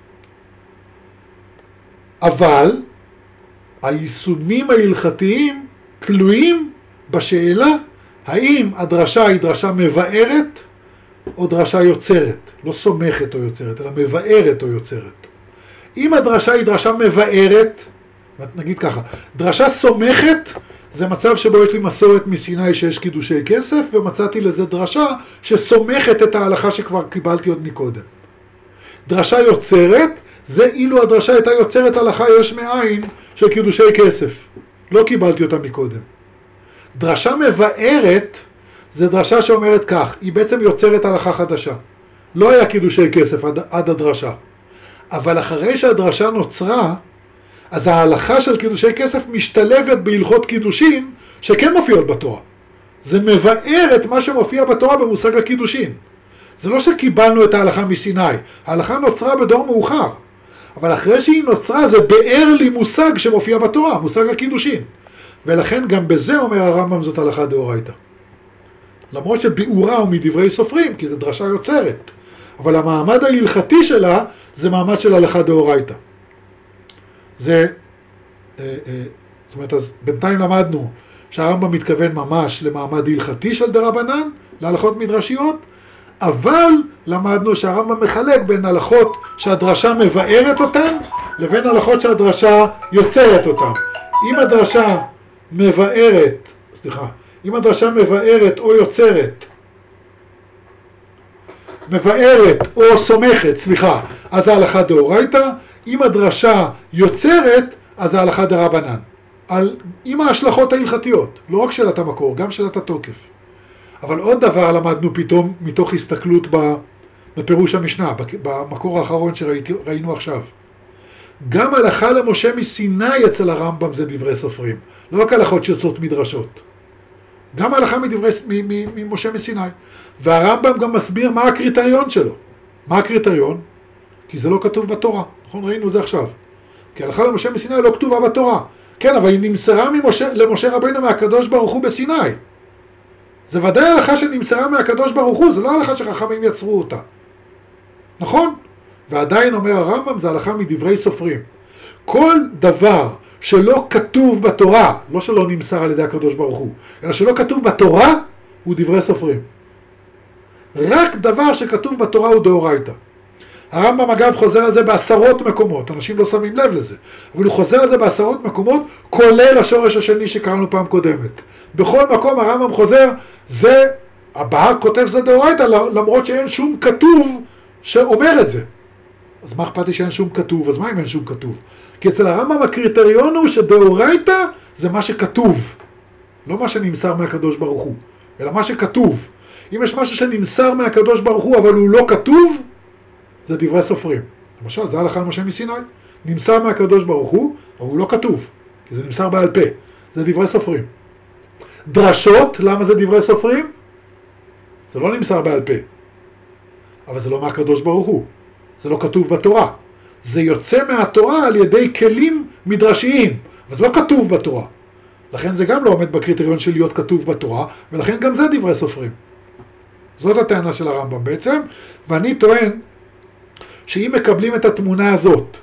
אבל היישומים ההלכתיים תלויים בשאלה האם הדרשה היא דרשה מבארת או דרשה יוצרת, לא סומכת או יוצרת, אלא מבארת או יוצרת. אם הדרשה היא דרשה מבארת, נגיד ככה, דרשה סומכת זה מצב שבו יש לי מסורת מסיני שיש קידושי כסף, ומצאתי לזה דרשה שסומכת את ההלכה שכבר קיבלתי עוד מקודם. דרשה יוצרת זה אילו הדרשה הייתה יוצרת הלכה יש מאין של קידושי כסף. לא קיבלתי אותה מקודם. דרשה מבארת זה דרשה שאומרת כך, היא בעצם יוצרת הלכה חדשה. לא היה קידושי כסף עד, עד הדרשה. אבל אחרי שהדרשה נוצרה, אז ההלכה של קידושי כסף משתלבת בהלכות קידושין שכן מופיעות בתורה. זה מבאר את מה שמופיע בתורה במושג הקידושין. זה לא שקיבלנו את ההלכה מסיני, ההלכה נוצרה בדור מאוחר. אבל אחרי שהיא נוצרה זה באר לי מושג שמופיע בתורה, מושג הקידושין. ולכן גם בזה אומר הרמב"ם זאת הלכה דאורייתא. למרות שביאורה הוא מדברי סופרים, כי זו דרשה יוצרת. אבל המעמד ההלכתי שלה זה מעמד של הלכה דאורייתא. זה, אה, אה, זאת אומרת, אז בינתיים למדנו שהרמב"ם מתכוון ממש למעמד הלכתי של דרבנן, להלכות מדרשיות, אבל למדנו שהרמב"ם מחלק בין הלכות שהדרשה מבארת אותן, לבין הלכות שהדרשה יוצרת אותן. אם הדרשה מבארת, סליחה, אם הדרשה מבארת או יוצרת, מבארת או סומכת, סליחה, אז ההלכה דאורייתא, אם הדרשה יוצרת, אז ההלכה דרבנן. על, עם ההשלכות ההלכתיות, לא רק שאלת המקור, גם שאלת התוקף. אבל עוד דבר למדנו פתאום מתוך הסתכלות בפירוש המשנה, במקור האחרון שראינו עכשיו. גם הלכה למשה מסיני אצל הרמב"ם זה דברי סופרים, לא רק הלכות שיוצאות מדרשות. גם הלכה מדברי, ממשה מסיני. והרמב"ם גם מסביר מה הקריטריון שלו. מה הקריטריון? כי זה לא כתוב בתורה. נכון? ראינו זה עכשיו. כי הלכה למשה מסיני לא כתובה בתורה. כן, אבל היא נמסרה ממשה, למשה רבינו מהקדוש ברוך הוא בסיני. זה ודאי הלכה שנמסרה מהקדוש ברוך הוא, זה לא הלכה שחכמים יצרו אותה. נכון? ועדיין אומר הרמב"ם, זה הלכה מדברי סופרים. כל דבר שלא כתוב בתורה, לא שלא נמסר על ידי הקדוש ברוך הוא, אלא שלא כתוב בתורה, הוא דברי סופרים. רק דבר שכתוב בתורה הוא דאורייתא. הרמב"ם אגב חוזר על זה בעשרות מקומות, אנשים לא שמים לב לזה, אבל הוא חוזר על זה בעשרות מקומות, כולל השורש השני שקראנו פעם קודמת. בכל מקום הרמב"ם חוזר, זה, הבא כותב זה דאורייתא, למרות שאין שום כתוב שאומר את זה. אז מה אכפת לי שאין שום כתוב? אז מה אם אין שום כתוב? כי אצל הרמב"ם הקריטריון הוא שדאורייתא זה מה שכתוב, לא מה שנמסר מהקדוש ברוך הוא, אלא מה שכתוב. אם יש משהו שנמסר מהקדוש ברוך הוא אבל הוא לא כתוב, זה דברי סופרים. למשל, זה הלכה למשה מסיני, נמסר מהקדוש ברוך הוא, אבל הוא לא כתוב, כי זה נמסר בעל פה. זה דברי סופרים. דרשות, למה זה דברי סופרים? זה לא נמסר בעל פה, אבל זה לא מהקדוש ברוך הוא. זה לא כתוב בתורה. זה יוצא מהתורה על ידי כלים מדרשיים, אבל זה לא כתוב בתורה. לכן זה גם לא עומד בקריטריון של להיות כתוב בתורה, ולכן גם זה דברי סופרים. זאת הטענה של הרמב"ם בעצם, ואני טוען שאם מקבלים את התמונה הזאת,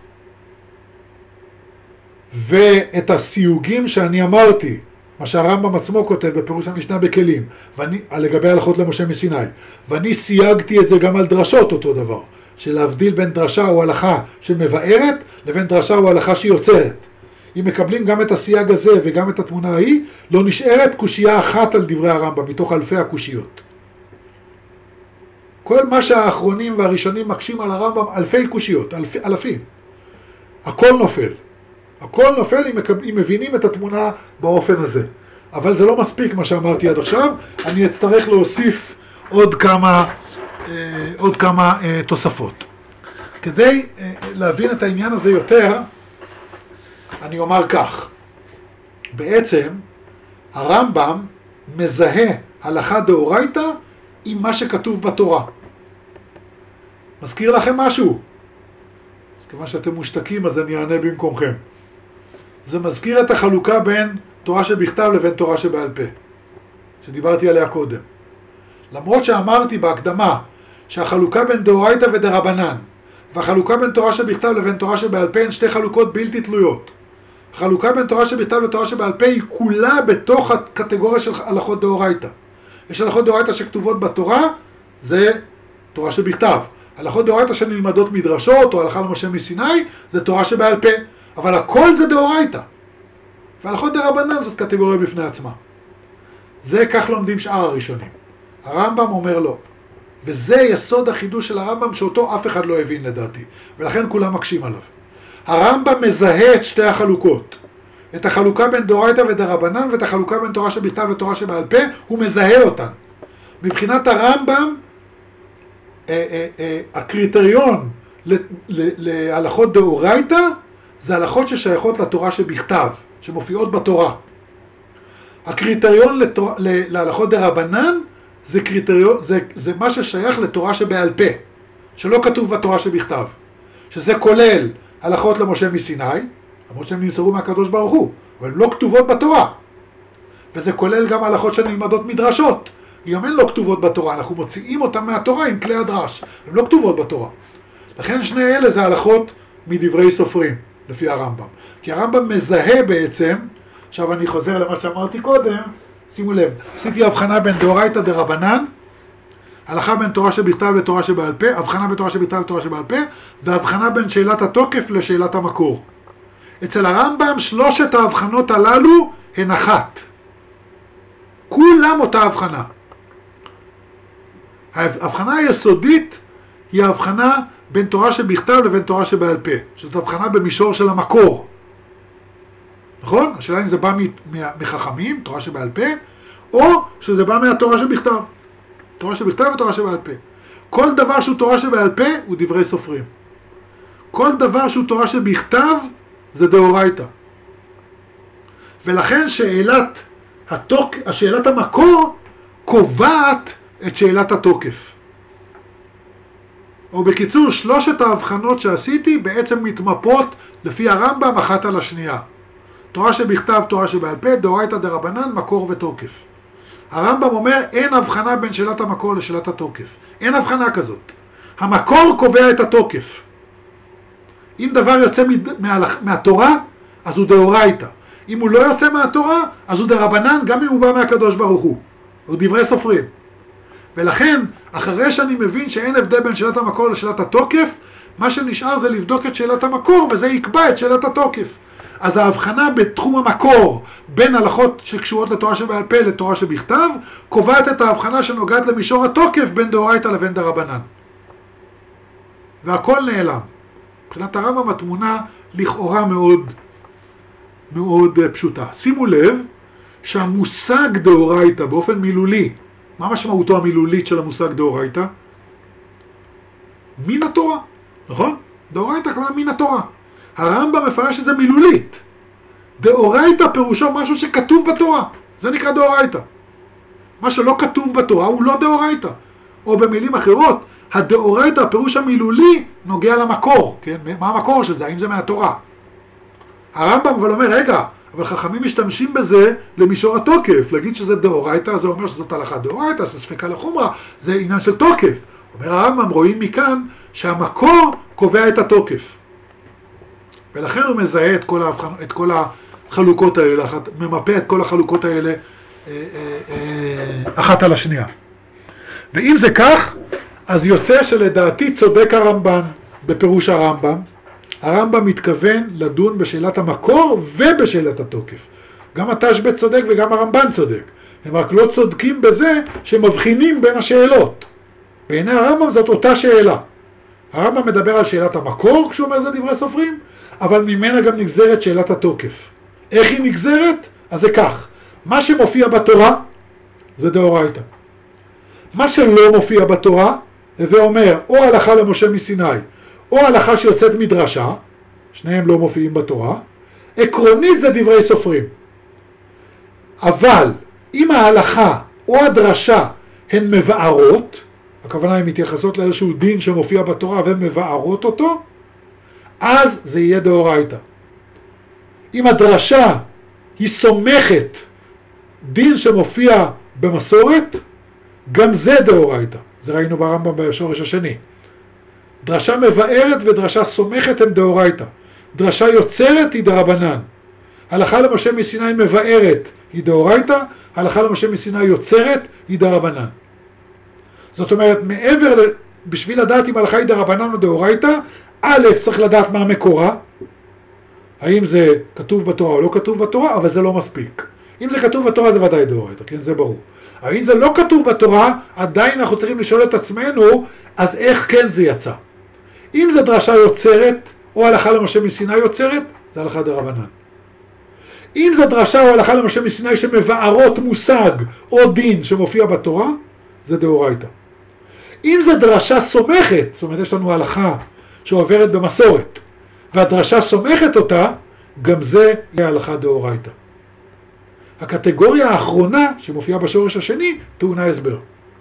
ואת הסיוגים שאני אמרתי, מה שהרמב"ם עצמו כותב בפירוש המשנה בכלים, ואני, לגבי הלכות למשה מסיני, ואני סייגתי את זה גם על דרשות אותו דבר, שלהבדיל בין דרשה או הלכה שמבארת, לבין דרשה או הלכה שיוצרת. אם מקבלים גם את הסייג הזה וגם את התמונה ההיא, לא נשארת קושייה אחת על דברי הרמב"ם, מתוך אלפי הקושיות. כל מה שהאחרונים והראשונים מקשים על הרמב"ם, אלפי קושיות, אלפי, אלפים. הכל נופל. הכל נופל אם, מקב... אם מבינים את התמונה באופן הזה. אבל זה לא מספיק מה שאמרתי עד עכשיו, אני אצטרך להוסיף עוד כמה, אה, עוד כמה אה, תוספות. כדי אה, להבין את העניין הזה יותר, אני אומר כך, בעצם הרמב"ם מזהה הלכה דאורייתא עם מה שכתוב בתורה. מזכיר לכם משהו? אז כיוון שאתם מושתקים אז אני אענה במקומכם. זה מזכיר את החלוקה בין תורה שבכתב לבין תורה שבעל פה, שדיברתי עליה קודם. למרות שאמרתי בהקדמה שהחלוקה בין דאורייתא ודרבנן, והחלוקה בין תורה שבכתב לבין תורה שבעל פה הן שתי חלוקות בלתי תלויות. החלוקה בין תורה שבכתב לתורה שבעל פה היא כולה בתוך הקטגוריה של הלכות דאורייתא. יש הלכות דאורייתא שכתובות בתורה, זה תורה שבכתב. הלכות דאורייתא שנלמדות מדרשות או הלכה למשה מסיני, זה תורה שבעל פה. אבל הכל זה דאורייתא. והלכות דרבנן זאת קטגוריה בפני עצמה. זה כך לומדים שאר הראשונים. הרמב"ם אומר לא. וזה יסוד החידוש של הרמב"ם שאותו אף אחד לא הבין לדעתי. ולכן כולם מקשים עליו. הרמב"ם מזהה את שתי החלוקות. את החלוקה בין דאורייתא ודרבנן ואת החלוקה בין תורה שבכתב ותורה שבעל פה, הוא מזהה אותן. מבחינת הרמב"ם, אה, אה, אה, הקריטריון להלכות דאורייתא זה הלכות ששייכות לתורה שבכתב, שמופיעות בתורה. הקריטריון לתור... להלכות דרבנן זה, קריטריון... זה... זה מה ששייך לתורה שבעל פה, שלא כתוב בתורה שבכתב. שזה כולל הלכות למשה מסיני, למרות שהם נמסרו מהקדוש ברוך הוא, אבל הן לא כתובות בתורה. וזה כולל גם הלכות שנלמדות מדרשות. גם הן לא כתובות בתורה, אנחנו מוציאים אותן מהתורה עם כלי הדרש. הן לא כתובות בתורה. לכן שני אלה זה הלכות מדברי סופרים, לפי הרמב"ם. כי הרמב"ם מזהה בעצם, עכשיו אני חוזר למה שאמרתי קודם, שימו לב, עשיתי הבחנה בין דאורייתא דרבנן, הלכה בין תורה שבכתב לתורה שבעל פה, הבחנה בין תורה שבכתב לתורה שבעל פה, והבחנה בין שאלת התוקף לשאלת המקור. אצל הרמב"ם שלושת ההבחנות הללו הן אחת. כולם אותה הבחנה. ההבחנה היסודית היא ההבחנה בין תורה שבכתב לבין תורה שבעל פה. זאת הבחנה במישור של המקור. נכון? השאלה אם זה בא מחכמים, תורה שבעל פה, או שזה בא מהתורה שבכתב. תורה שבכתב ותורה שבעל פה. כל דבר שהוא תורה שבעל פה הוא דברי סופרים. כל דבר שהוא תורה שבכתב זה דאורייתא. ולכן שאלת, התוק, שאלת המקור קובעת את שאלת התוקף. או בקיצור, שלושת ההבחנות שעשיתי בעצם מתמפות לפי הרמב"ם אחת על השנייה. תורה שבכתב, תורה שבעל פה, דאורייתא דרבנן, מקור ותוקף. הרמב"ם אומר, אין הבחנה בין שאלת המקור לשאלת התוקף. אין הבחנה כזאת. המקור קובע את התוקף. אם דבר יוצא מה, מהתורה, אז הוא דאורייתא. אם הוא לא יוצא מהתורה, אז הוא דרבנן, גם אם הוא בא מהקדוש ברוך הוא. הוא דברי סופרים. ולכן, אחרי שאני מבין שאין הבדל בין שאלת המקור לשאלת התוקף, מה שנשאר זה לבדוק את שאלת המקור, וזה יקבע את שאלת התוקף. אז ההבחנה בתחום המקור בין הלכות שקשורות לתורה שבעל פה לתורה שבכתב, קובעת את ההבחנה שנוגעת למישור התוקף בין דאורייתא לבין דרבנן. והכל נעלם. מבחינת הרמב"ם התמונה לכאורה מאוד מאוד פשוטה. שימו לב שהמושג דאורייתא באופן מילולי, מה משמעותו המילולית של המושג דאורייתא? מן התורה, נכון? דאורייתא כמובן מן התורה. הרמב"ם מפרש את זה מילולית. דאורייתא פירושו משהו שכתוב בתורה. זה נקרא דאורייתא. מה שלא כתוב בתורה הוא לא דאורייתא. או במילים אחרות, הדאורייתא, הפירוש המילולי, נוגע למקור, כן? מה המקור של זה? האם זה מהתורה? הרמב"ם אבל אומר, רגע, אבל חכמים משתמשים בזה למישור התוקף. להגיד שזה דאורייתא, זה אומר שזאת הלכה דאורייתא, שזה ספקה לחומרה, זה עניין של תוקף. אומר הרמב"ם, רואים מכאן שהמקור קובע את התוקף. ולכן הוא מזהה את כל, ההבחנ... את כל החלוקות האלה, ממפה את כל החלוקות האלה אה, אה, אה, אחת על השנייה. ואם זה כך, אז יוצא שלדעתי צודק הרמב"ן בפירוש הרמב"ם. הרמב"ם מתכוון לדון בשאלת המקור ובשאלת התוקף. גם התשב"ץ צודק וגם הרמב"ן צודק. הם רק לא צודקים בזה שמבחינים בין השאלות. בעיני הרמב"ם זאת אותה שאלה. הרמב"ם מדבר על שאלת המקור כשהוא אומר זה דברי סופרים, אבל ממנה גם נגזרת שאלת התוקף. איך היא נגזרת? אז זה כך. מה שמופיע בתורה זה דאורייתא. מה שלא מופיע בתורה, ואומר או הלכה למשה מסיני, או הלכה שיוצאת מדרשה, שניהם לא מופיעים בתורה, עקרונית זה דברי סופרים. אבל אם ההלכה או הדרשה הן מבארות, הכוונה הן מתייחסות לאיזשהו דין שמופיע בתורה והן מבארות אותו, אז זה יהיה דאורייתא. אם הדרשה היא סומכת דין שמופיע במסורת, גם זה דאורייתא. זה ראינו ברמב"ם בשורש השני. דרשה מבארת ודרשה סומכת הם דאורייתא. דרשה יוצרת היא דרבנן. הלכה למשה מסיני מבארת היא דאורייתא, הלכה למשה מסיני יוצרת היא דרבנן. זאת אומרת, מעבר, בשביל לדעת אם הלכה היא דרבנן או דאורייתא, א', צריך לדעת מה המקורה, האם זה כתוב בתורה או לא כתוב בתורה, אבל זה לא מספיק. אם זה כתוב בתורה זה ודאי דאורייתא, כן, זה ברור. אבל אם זה לא כתוב בתורה, עדיין אנחנו צריכים לשאול את עצמנו, אז איך כן זה יצא? אם זה דרשה יוצרת, או הלכה למשה מסיני יוצרת, זה הלכה דרבנן. אם זה דרשה או הלכה למשה מסיני שמבארות מושג או דין שמופיע בתורה, זה דאורייתא. אם זה דרשה סומכת, זאת אומרת יש לנו הלכה שעוברת במסורת, והדרשה סומכת אותה, גם זה יהיה הלכה דאורייתא. הקטגוריה האחרונה שמופיעה בשורש השני, טעונה הסבר.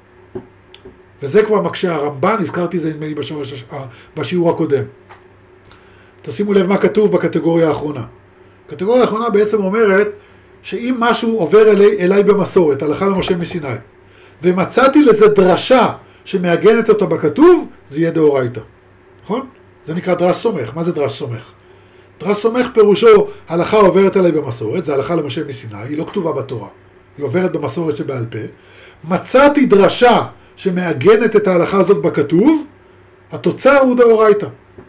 וזה כבר מקשה הרמב"ן, הזכרתי זה נדמה לי בשורש, בשיעור הקודם. תשימו לב מה כתוב בקטגוריה האחרונה. הקטגוריה האחרונה בעצם אומרת שאם משהו עובר אליי, אליי במסורת, הלכה למשה מסיני, ומצאתי לזה דרשה שמעגנת אותה בכתוב, זה יהיה דאורייתא. נכון? זה נקרא דרש סומך. מה זה דרש סומך? דרש סומך פירושו הלכה עוברת אליי במסורת, זה הלכה למשה מסיני, היא לא כתובה בתורה, היא עוברת במסורת שבעל פה. מצאתי דרשה שמעגנת את ההלכה הזאת בכתוב, התוצר הוא דאורייתא.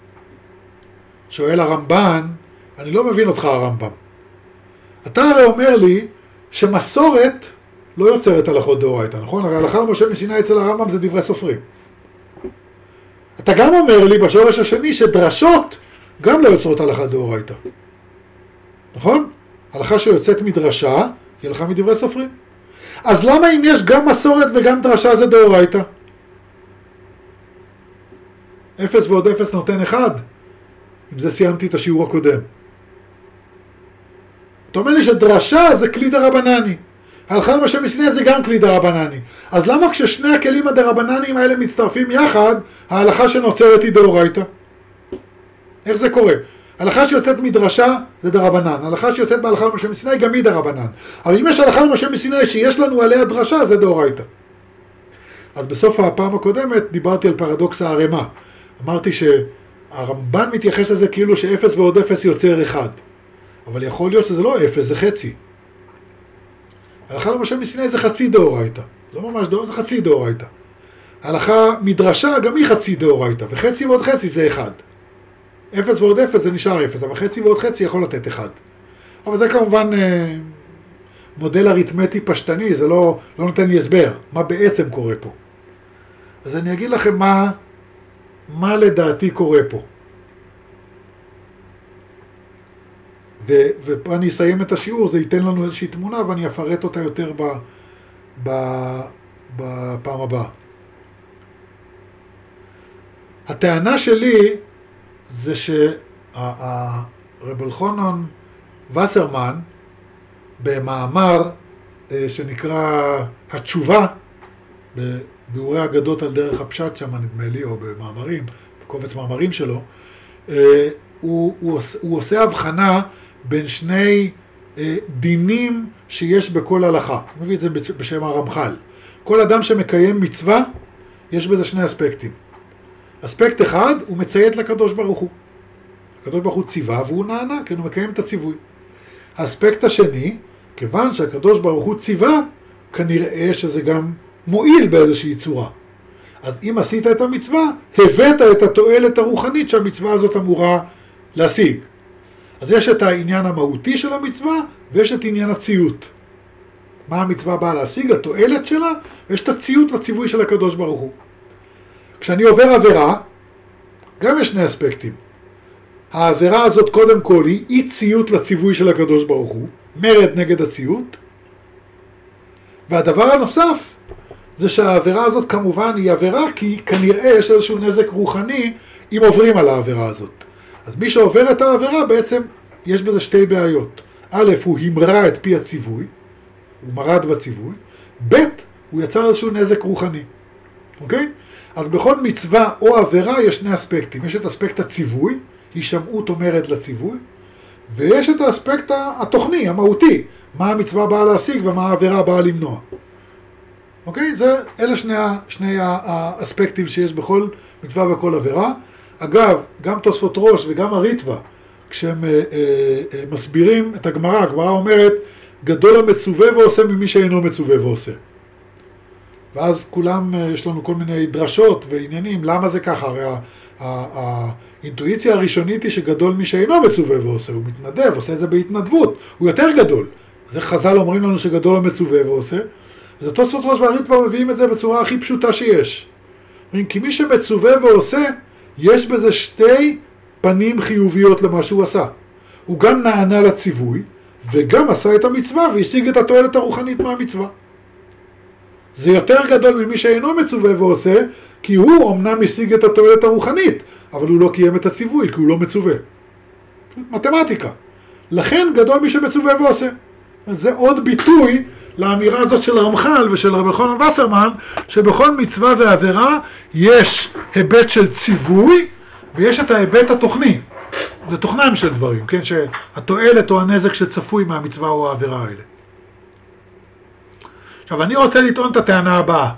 שואל הרמב"ן, אני לא מבין אותך הרמב"ם. אתה הרי אומר לי שמסורת לא יוצרת הלכות דאורייתא, נכון? הרי הלכה למשה מסיני אצל הרמב"ם זה דברי סופרים. אתה גם אומר לי בשורש השני שדרשות גם לא יוצרות הלכה דאורייתא. נכון? הלכה שיוצאת מדרשה היא הלכה מדברי סופרים. אז למה אם יש גם מסורת וגם דרשה זה דאורייתא? אפס ועוד אפס נותן אחד. עם זה סיימתי את השיעור הקודם. אתה אומר לי שדרשה זה כלי דרבנני. הלכה למשה מסיני זה גם כלי דרבנני. אז למה כששני הכלים הדרבנניים האלה מצטרפים יחד, ההלכה שנוצרת היא דאורייתא? איך זה קורה? הלכה שיוצאת מדרשה זה דרבנן. הלכה שיוצאת בהלכה למשה מסיני גם היא דרבנן. אבל אם יש הלכה למשה מסיני שיש לנו עליה דרשה זה דאורייתא. אז בסוף הפעם הקודמת דיברתי על פרדוקס הערמה. אמרתי שהרמב"ן מתייחס לזה כאילו שאפס ועוד אפס יוצר אחד. אבל יכול להיות שזה לא אפס, זה חצי. הלכה למשה מסיני זה חצי דאורייתא. לא ממש דאורייתא, זה חצי דאורייתא. הלכה מדרשה גם היא חצי דאורייתא, וחצי ועוד חצי זה אחד. אפס ועוד אפס זה נשאר אפס, אבל חצי ועוד חצי יכול לתת אחד. אבל זה כמובן אה, מודל אריתמטי פשטני, זה לא, לא נותן לי הסבר, מה בעצם קורה פה. אז אני אגיד לכם מה, מה לדעתי קורה פה. ו, ופה אני אסיים את השיעור, זה ייתן לנו איזושהי תמונה ואני אפרט אותה יותר ב, ב, בפעם הבאה. הטענה שלי זה שרב אלחנן וסרמן במאמר שנקרא התשובה, בביאורי אגדות על דרך הפשט שם נדמה לי, או במאמרים, בקובץ מאמרים שלו, הוא, הוא, הוא עושה הבחנה בין שני דינים שיש בכל הלכה. הוא מביא את זה בשם הרמח"ל. כל אדם שמקיים מצווה, יש בזה שני אספקטים. אספקט אחד, הוא מציית לקדוש ברוך הוא. הקדוש ברוך הוא ציווה והוא נענה, כי הוא מקיים את הציווי. האספקט השני, כיוון שהקדוש ברוך הוא ציווה, כנראה שזה גם מועיל באיזושהי צורה. אז אם עשית את המצווה, הבאת את התועלת הרוחנית שהמצווה הזאת אמורה להשיג. אז יש את העניין המהותי של המצווה, ויש את עניין הציות. מה המצווה באה להשיג? התועלת שלה, ויש את הציות לציווי של הקדוש ברוך הוא. כשאני עובר עבירה, גם יש שני אספקטים. העבירה הזאת קודם כל היא אי ציות לציווי של הקדוש ברוך הוא, מרד נגד הציות. והדבר הנוסף, זה שהעבירה הזאת כמובן היא עבירה, כי כנראה יש איזשהו נזק רוחני אם עוברים על העבירה הזאת. אז מי שעובר את העבירה בעצם יש בזה שתי בעיות. א', הוא המרה את פי הציווי, הוא מרד בציווי. ב', הוא יצר איזשהו נזק רוחני. אוקיי? אז בכל מצווה או עבירה יש שני אספקטים. יש את אספקט הציווי, הישמעות או מרד לציווי, ויש את האספקט התוכני, המהותי, מה המצווה באה להשיג ומה העבירה באה למנוע. אוקיי? זה, אלה שני, שני האספקטים שיש בכל מצווה וכל עבירה. אגב, גם תוספות ראש וגם הריטב"א, כשהם אה, אה, מסבירים את הגמרא, הגמרא אומרת, גדול המצווה ועושה ממי שאינו מצווה ועושה. ואז כולם, יש לנו כל מיני דרשות ועניינים, למה זה ככה? הרי האינטואיציה הראשונית היא שגדול מי שאינו מצווה ועושה, הוא מתנדב, עושה את זה בהתנדבות, הוא יותר גדול. זה חז"ל אומרים לנו שגדול המצווה ועושה, אז התוספות ראש והריטב"א מביאים את זה בצורה הכי פשוטה שיש. כי מי שמצווה ועושה, יש בזה שתי פנים חיוביות למה שהוא עשה. הוא גם נענה לציווי, וגם עשה את המצווה והשיג את התועלת הרוחנית מהמצווה. זה יותר גדול ממי שאינו מצווה ועושה, כי הוא אמנם השיג את התועלת הרוחנית, אבל הוא לא קיים את הציווי, כי הוא לא מצווה. מתמטיקה. לכן גדול מי שמצווה ועושה. זה עוד ביטוי לאמירה הזאת של הרמח"ל ושל רבי חנן וסרמן, שבכל מצווה ועבירה יש היבט של ציווי, ויש את ההיבט התוכני. זה תוכנם של דברים, כן? שהתועלת או הנזק שצפוי מהמצווה או העבירה האלה. עכשיו, אני רוצה לטעון את הטענה הבאה.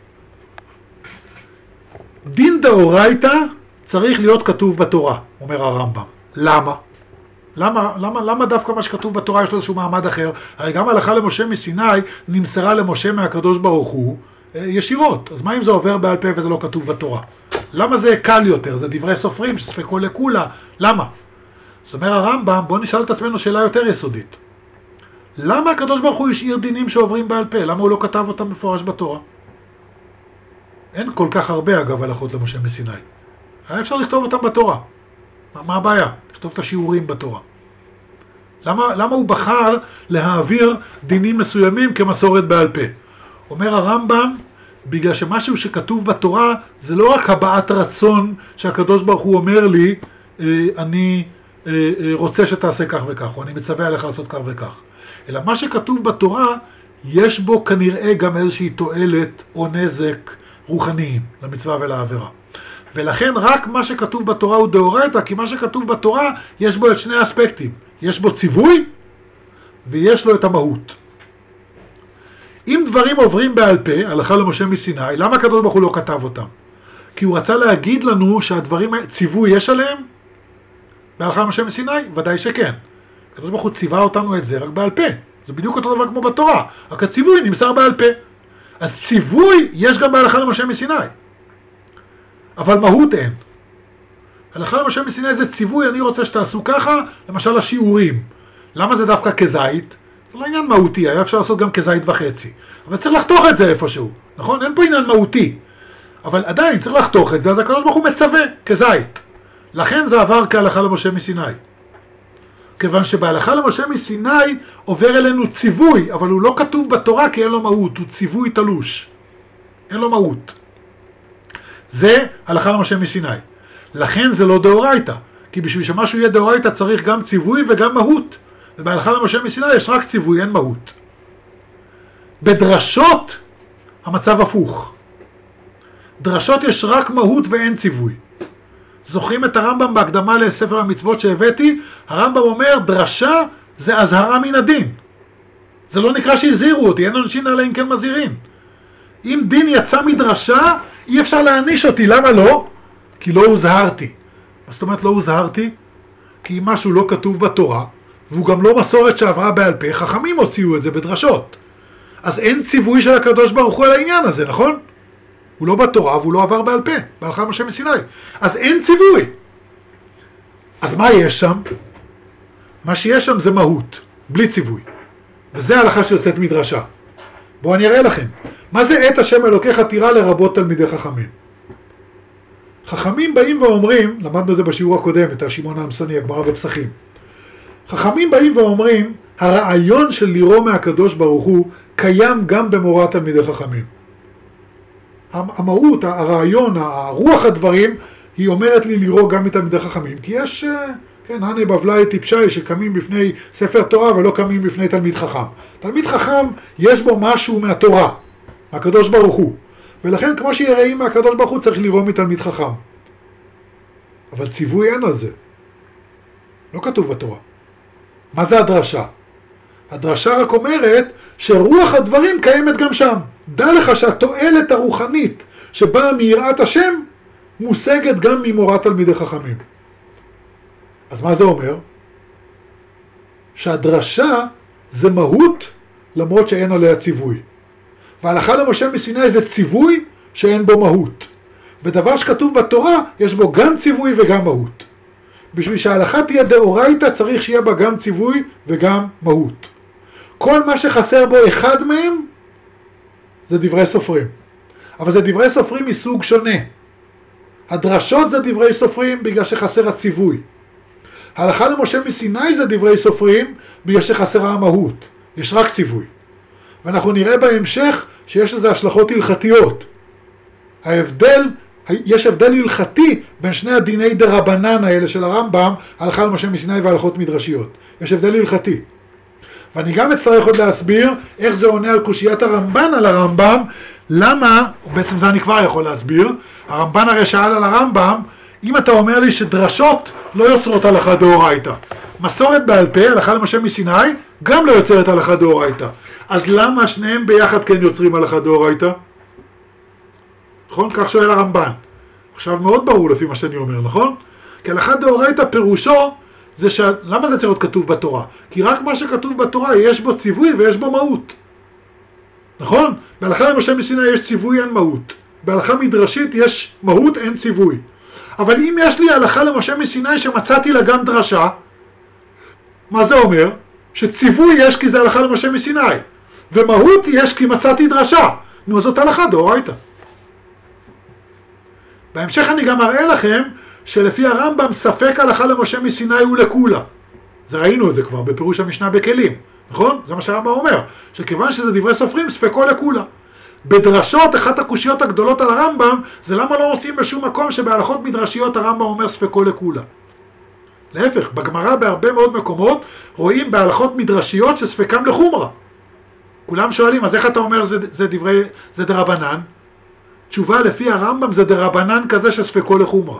דין דאורייתא צריך להיות כתוב בתורה, אומר הרמב"ם. למה? למה, למה, למה דווקא מה שכתוב בתורה יש לו איזשהו מעמד אחר? הרי גם הלכה למשה מסיני נמסרה למשה מהקדוש ברוך הוא ישירות. אז מה אם זה עובר בעל פה וזה לא כתוב בתורה? למה זה קל יותר? זה דברי סופרים שספקו לכולה. למה? זאת אומרת הרמב"ם, בוא נשאל את עצמנו שאלה יותר יסודית. למה הקדוש ברוך הוא השאיר דינים שעוברים בעל פה? למה הוא לא כתב אותם מפורש בתורה? אין כל כך הרבה אגב הלכות למשה מסיני. היה אפשר לכתוב אותם בתורה. מה, מה הבעיה? לכתוב את השיעורים בתורה. למה, למה הוא בחר להעביר דינים מסוימים כמסורת בעל פה? אומר הרמב"ם, בגלל שמשהו שכתוב בתורה זה לא רק הבעת רצון שהקדוש ברוך הוא אומר לי, אני רוצה שתעשה כך וכך, או אני מצווה עליך לעשות כך וכך. אלא מה שכתוב בתורה, יש בו כנראה גם איזושהי תועלת או נזק רוחניים למצווה ולעבירה. ולכן רק מה שכתוב בתורה הוא דאורייתא, כי מה שכתוב בתורה יש בו את שני אספקטים. יש בו ציווי ויש לו את המהות. אם דברים עוברים בעל פה, הלכה למשה מסיני, למה הקדוש ברוך הוא לא כתב אותם? כי הוא רצה להגיד לנו שהדברים, ציווי יש עליהם? בהלכה למשה מסיני? ודאי שכן. הקדוש ברוך הוא ציווה אותנו את זה רק בעל פה. זה בדיוק אותו דבר כמו בתורה. רק הציווי נמסר בעל פה. אז ציווי יש גם בהלכה למשה מסיני. אבל מהות אין. הלכה למשה מסיני זה ציווי, אני רוצה שתעשו ככה, למשל השיעורים. למה זה דווקא כזית? זה לא עניין מהותי, היה אפשר לעשות גם כזית וחצי. אבל צריך לחתוך את זה איפשהו, נכון? אין פה עניין מהותי. אבל עדיין צריך לחתוך את זה, אז הקדוש ברוך הוא מצווה כזית. לכן זה עבר כהלכה למשה מסיני. כיוון שבהלכה למשה מסיני עובר אלינו ציווי, אבל הוא לא כתוב בתורה כי אין לו מהות, הוא ציווי תלוש. אין לו מהות. זה הלכה למשה מסיני. לכן זה לא דאורייתא, כי בשביל שמשהו יהיה דאורייתא צריך גם ציווי וגם מהות. ובהלכה למשה מסיני יש רק ציווי, אין מהות. בדרשות המצב הפוך. דרשות יש רק מהות ואין ציווי. זוכרים את הרמב"ם בהקדמה לספר המצוות שהבאתי? הרמב"ם אומר, דרשה זה אזהרה מן הדין. זה לא נקרא שהזהירו אותי, אין עונשין אלא אם כן מזהירים. אם דין יצא מדרשה, אי אפשר להעניש אותי. למה לא? כי לא הוזהרתי. מה זאת אומרת לא הוזהרתי? כי אם משהו לא כתוב בתורה, והוא גם לא מסורת שעברה בעל פה, חכמים הוציאו את זה בדרשות. אז אין ציווי של הקדוש ברוך הוא על העניין הזה, נכון? הוא לא בתורה והוא לא עבר בעל פה, בהלכה משה מסיני. אז אין ציווי. אז מה יש שם? מה שיש שם זה מהות, בלי ציווי. וזה ההלכה שיוצאת מדרשה. בואו אני אראה לכם. מה זה את השם אלוקיך תירא לרבות תלמידי חכמים? חכמים באים ואומרים, למדנו את זה בשיעור הקודם, את השמעון העמסוני, הגמרא בפסחים. חכמים באים ואומרים, הרעיון של לירוא מהקדוש ברוך הוא קיים גם במורת תלמידי חכמים. המהות, הרעיון, הרוח הדברים, היא אומרת לי לירוא גם מתלמידי חכמים, כי יש, כן, הנה בבלי טיפשי שקמים בפני ספר תורה ולא קמים בפני תלמיד חכם. תלמיד חכם יש בו משהו מהתורה, מהקדוש ברוך הוא. ולכן כמו שיראים מהקדוש ברוך הוא צריך לירוא מתלמיד חכם. אבל ציווי אין על זה. לא כתוב בתורה. מה זה הדרשה? הדרשה רק אומרת שרוח הדברים קיימת גם שם. דע לך שהתועלת הרוחנית שבאה מיראת השם מושגת גם ממורת תלמידי חכמים. אז מה זה אומר? שהדרשה זה מהות למרות שאין עליה ציווי. וההלכה למשה מסיני זה ציווי שאין בו מהות. ודבר שכתוב בתורה יש בו גם ציווי וגם מהות. בשביל שההלכה תהיה דאורייתא צריך שיהיה בה גם ציווי וגם מהות. כל מה שחסר בו אחד מהם זה דברי סופרים. אבל זה דברי סופרים מסוג שונה. הדרשות זה דברי סופרים בגלל שחסר הציווי. ההלכה למשה מסיני זה דברי סופרים בגלל שחסרה המהות. יש רק ציווי. ואנחנו נראה בהמשך שיש לזה השלכות הלכתיות. ההבדל, יש הבדל הלכתי בין שני הדיני דרבנן האלה של הרמב"ם, הלכה למשה מסיני והלכות מדרשיות. יש הבדל הלכתי. ואני גם אצטרך עוד להסביר איך זה עונה על קושיית הרמב"ן על הרמב"ם, למה, בעצם זה אני כבר יכול להסביר, הרמב"ן הרי שאל על הרמב"ם, אם אתה אומר לי שדרשות לא יוצרות הלכה דאורייתא, מסורת בעל פה, הלכה למשה מסיני, גם לא יוצרת הלכה דאורייתא. אז למה שניהם ביחד כן יוצרים הלכה דאורייתא? נכון? כך שואל הרמב"ן. עכשיו מאוד ברור לפי מה שאני אומר, נכון? כי הלכה דאורייתא פירושו, זה ש... למה זה צריך להיות כתוב בתורה? כי רק מה שכתוב בתורה יש בו ציווי ויש בו מהות. נכון? בהלכה למשה מסיני יש ציווי, אין מהות. בהלכה מדרשית יש מהות, אין ציווי. אבל אם יש לי הלכה למשה מסיני שמצאתי לה גם דרשה, מה זה אומר? שציווי יש כי זה הלכה למשה מסיני, ומהות יש כי מצאתי דרשה. נו, זאת הלכה דאורייתא. בהמשך אני גם אראה לכם שלפי הרמב"ם ספק הלכה למשה מסיני הוא לכולה. זה ראינו את זה כבר בפירוש המשנה בכלים, נכון? זה מה שהרמב"ם אומר, שכיוון שזה דברי סופרים ספקו לכולה. בדרשות, אחת הקושיות הגדולות על הרמב"ם, זה למה לא מוצאים בשום מקום שבהלכות מדרשיות הרמב"ם אומר ספקו לכולה. להפך, בגמרא בהרבה מאוד מקומות רואים בהלכות מדרשיות שספקם לחומרה. כולם שואלים, אז איך אתה אומר זה, זה דברי, זה דרבנן? תשובה לפי הרמב"ם זה דרבנן כזה שספקו לחומרה.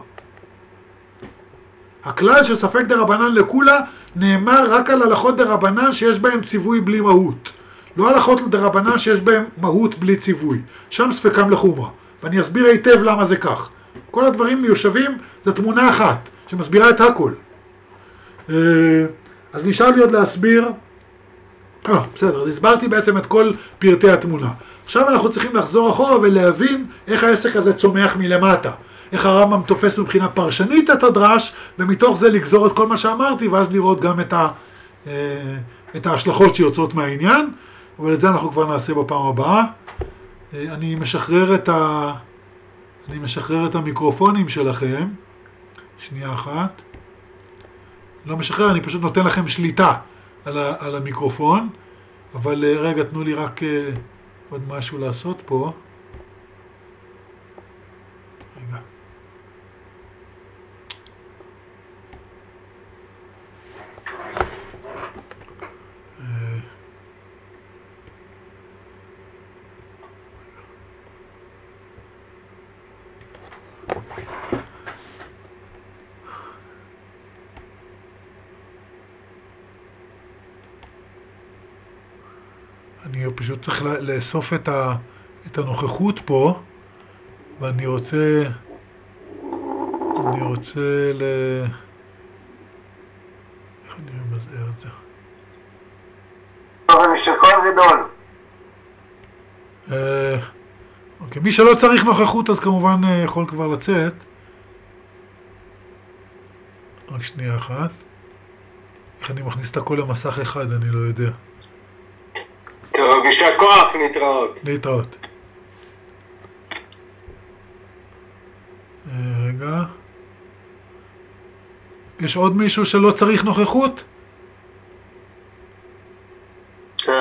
הכלל של ספק דרבנן לכולה נאמר רק על הלכות דרבנן שיש בהם ציווי בלי מהות. לא הלכות דרבנן שיש בהם מהות בלי ציווי. שם ספקם לחומרה. ואני אסביר היטב למה זה כך. כל הדברים מיושבים זה תמונה אחת שמסבירה את הכל. אז נשאר לי עוד להסביר. אה, בסדר, אז הסברתי בעצם את כל פרטי התמונה. עכשיו אנחנו צריכים לחזור אחורה ולהבין איך העסק הזה צומח מלמטה. איך הרמב"ם תופס מבחינה פרשנית את הדרש, ומתוך זה לגזור את כל מה שאמרתי, ואז לראות גם את, ה, את ההשלכות שיוצאות מהעניין. אבל את זה אנחנו כבר נעשה בפעם הבאה. אני משחרר את, ה, אני משחרר את המיקרופונים שלכם. שנייה אחת. לא משחרר, אני פשוט נותן לכם שליטה על, ה, על המיקרופון. אבל רגע, תנו לי רק עוד משהו לעשות פה. רגע. פשוט צריך לאסוף את, ה, את הנוכחות פה, ואני רוצה, אני רוצה ל... איך אני ממזער את זה? טוב, אני שקול גדול. אה, אוקיי, מי שלא צריך נוכחות אז כמובן יכול כבר לצאת. רק שנייה אחת. איך אני מכניס את הכל למסך אחד, אני לא יודע. טוב, יישר כוח, להתראות. להתראות. רגע. יש עוד מישהו שלא צריך נוכחות? כן.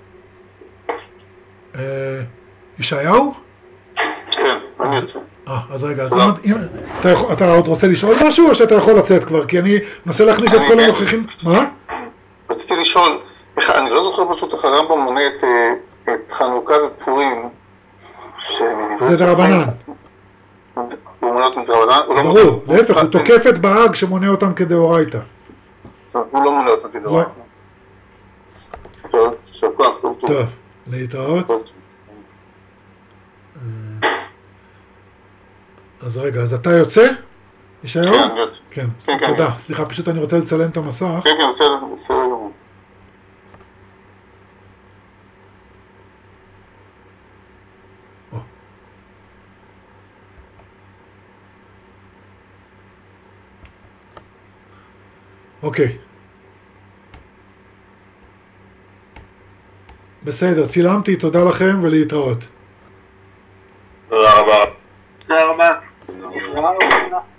אה, ישעיהו? כן, אני יוצא. אה, אז רגע, אז אם, אם, אתה, יכול, אתה עוד רוצה לשאול משהו או שאתה יכול לצאת כבר? כי אני מנסה להכניס את כל הנוכחים. מה? רציתי לשאול, אני לא זוכר פשוט איך הרמב"ם מונה את, את חנוכה ופורים. זה דרבנן. הוא מונה אותם דרבנן? ברור, להפך, הוא תוקף את בהאג שמונה אותם כדאורייתא. הוא לא מונה אותם כדאורייתא. טוב, שבוע, טוב טוב. טוב, להתראות. אז רגע, אז אתה יוצא? ישעיהו? כן, אני יוצא. כן, כן, כן. תודה. סליחה, פשוט אני רוצה לצלם את המסך. כן, כן, בסדר, בסדר גמור. או. אוקיי. בסדר, צילמתי, תודה לכם ולהתראות. תודה רבה. תודה רבה.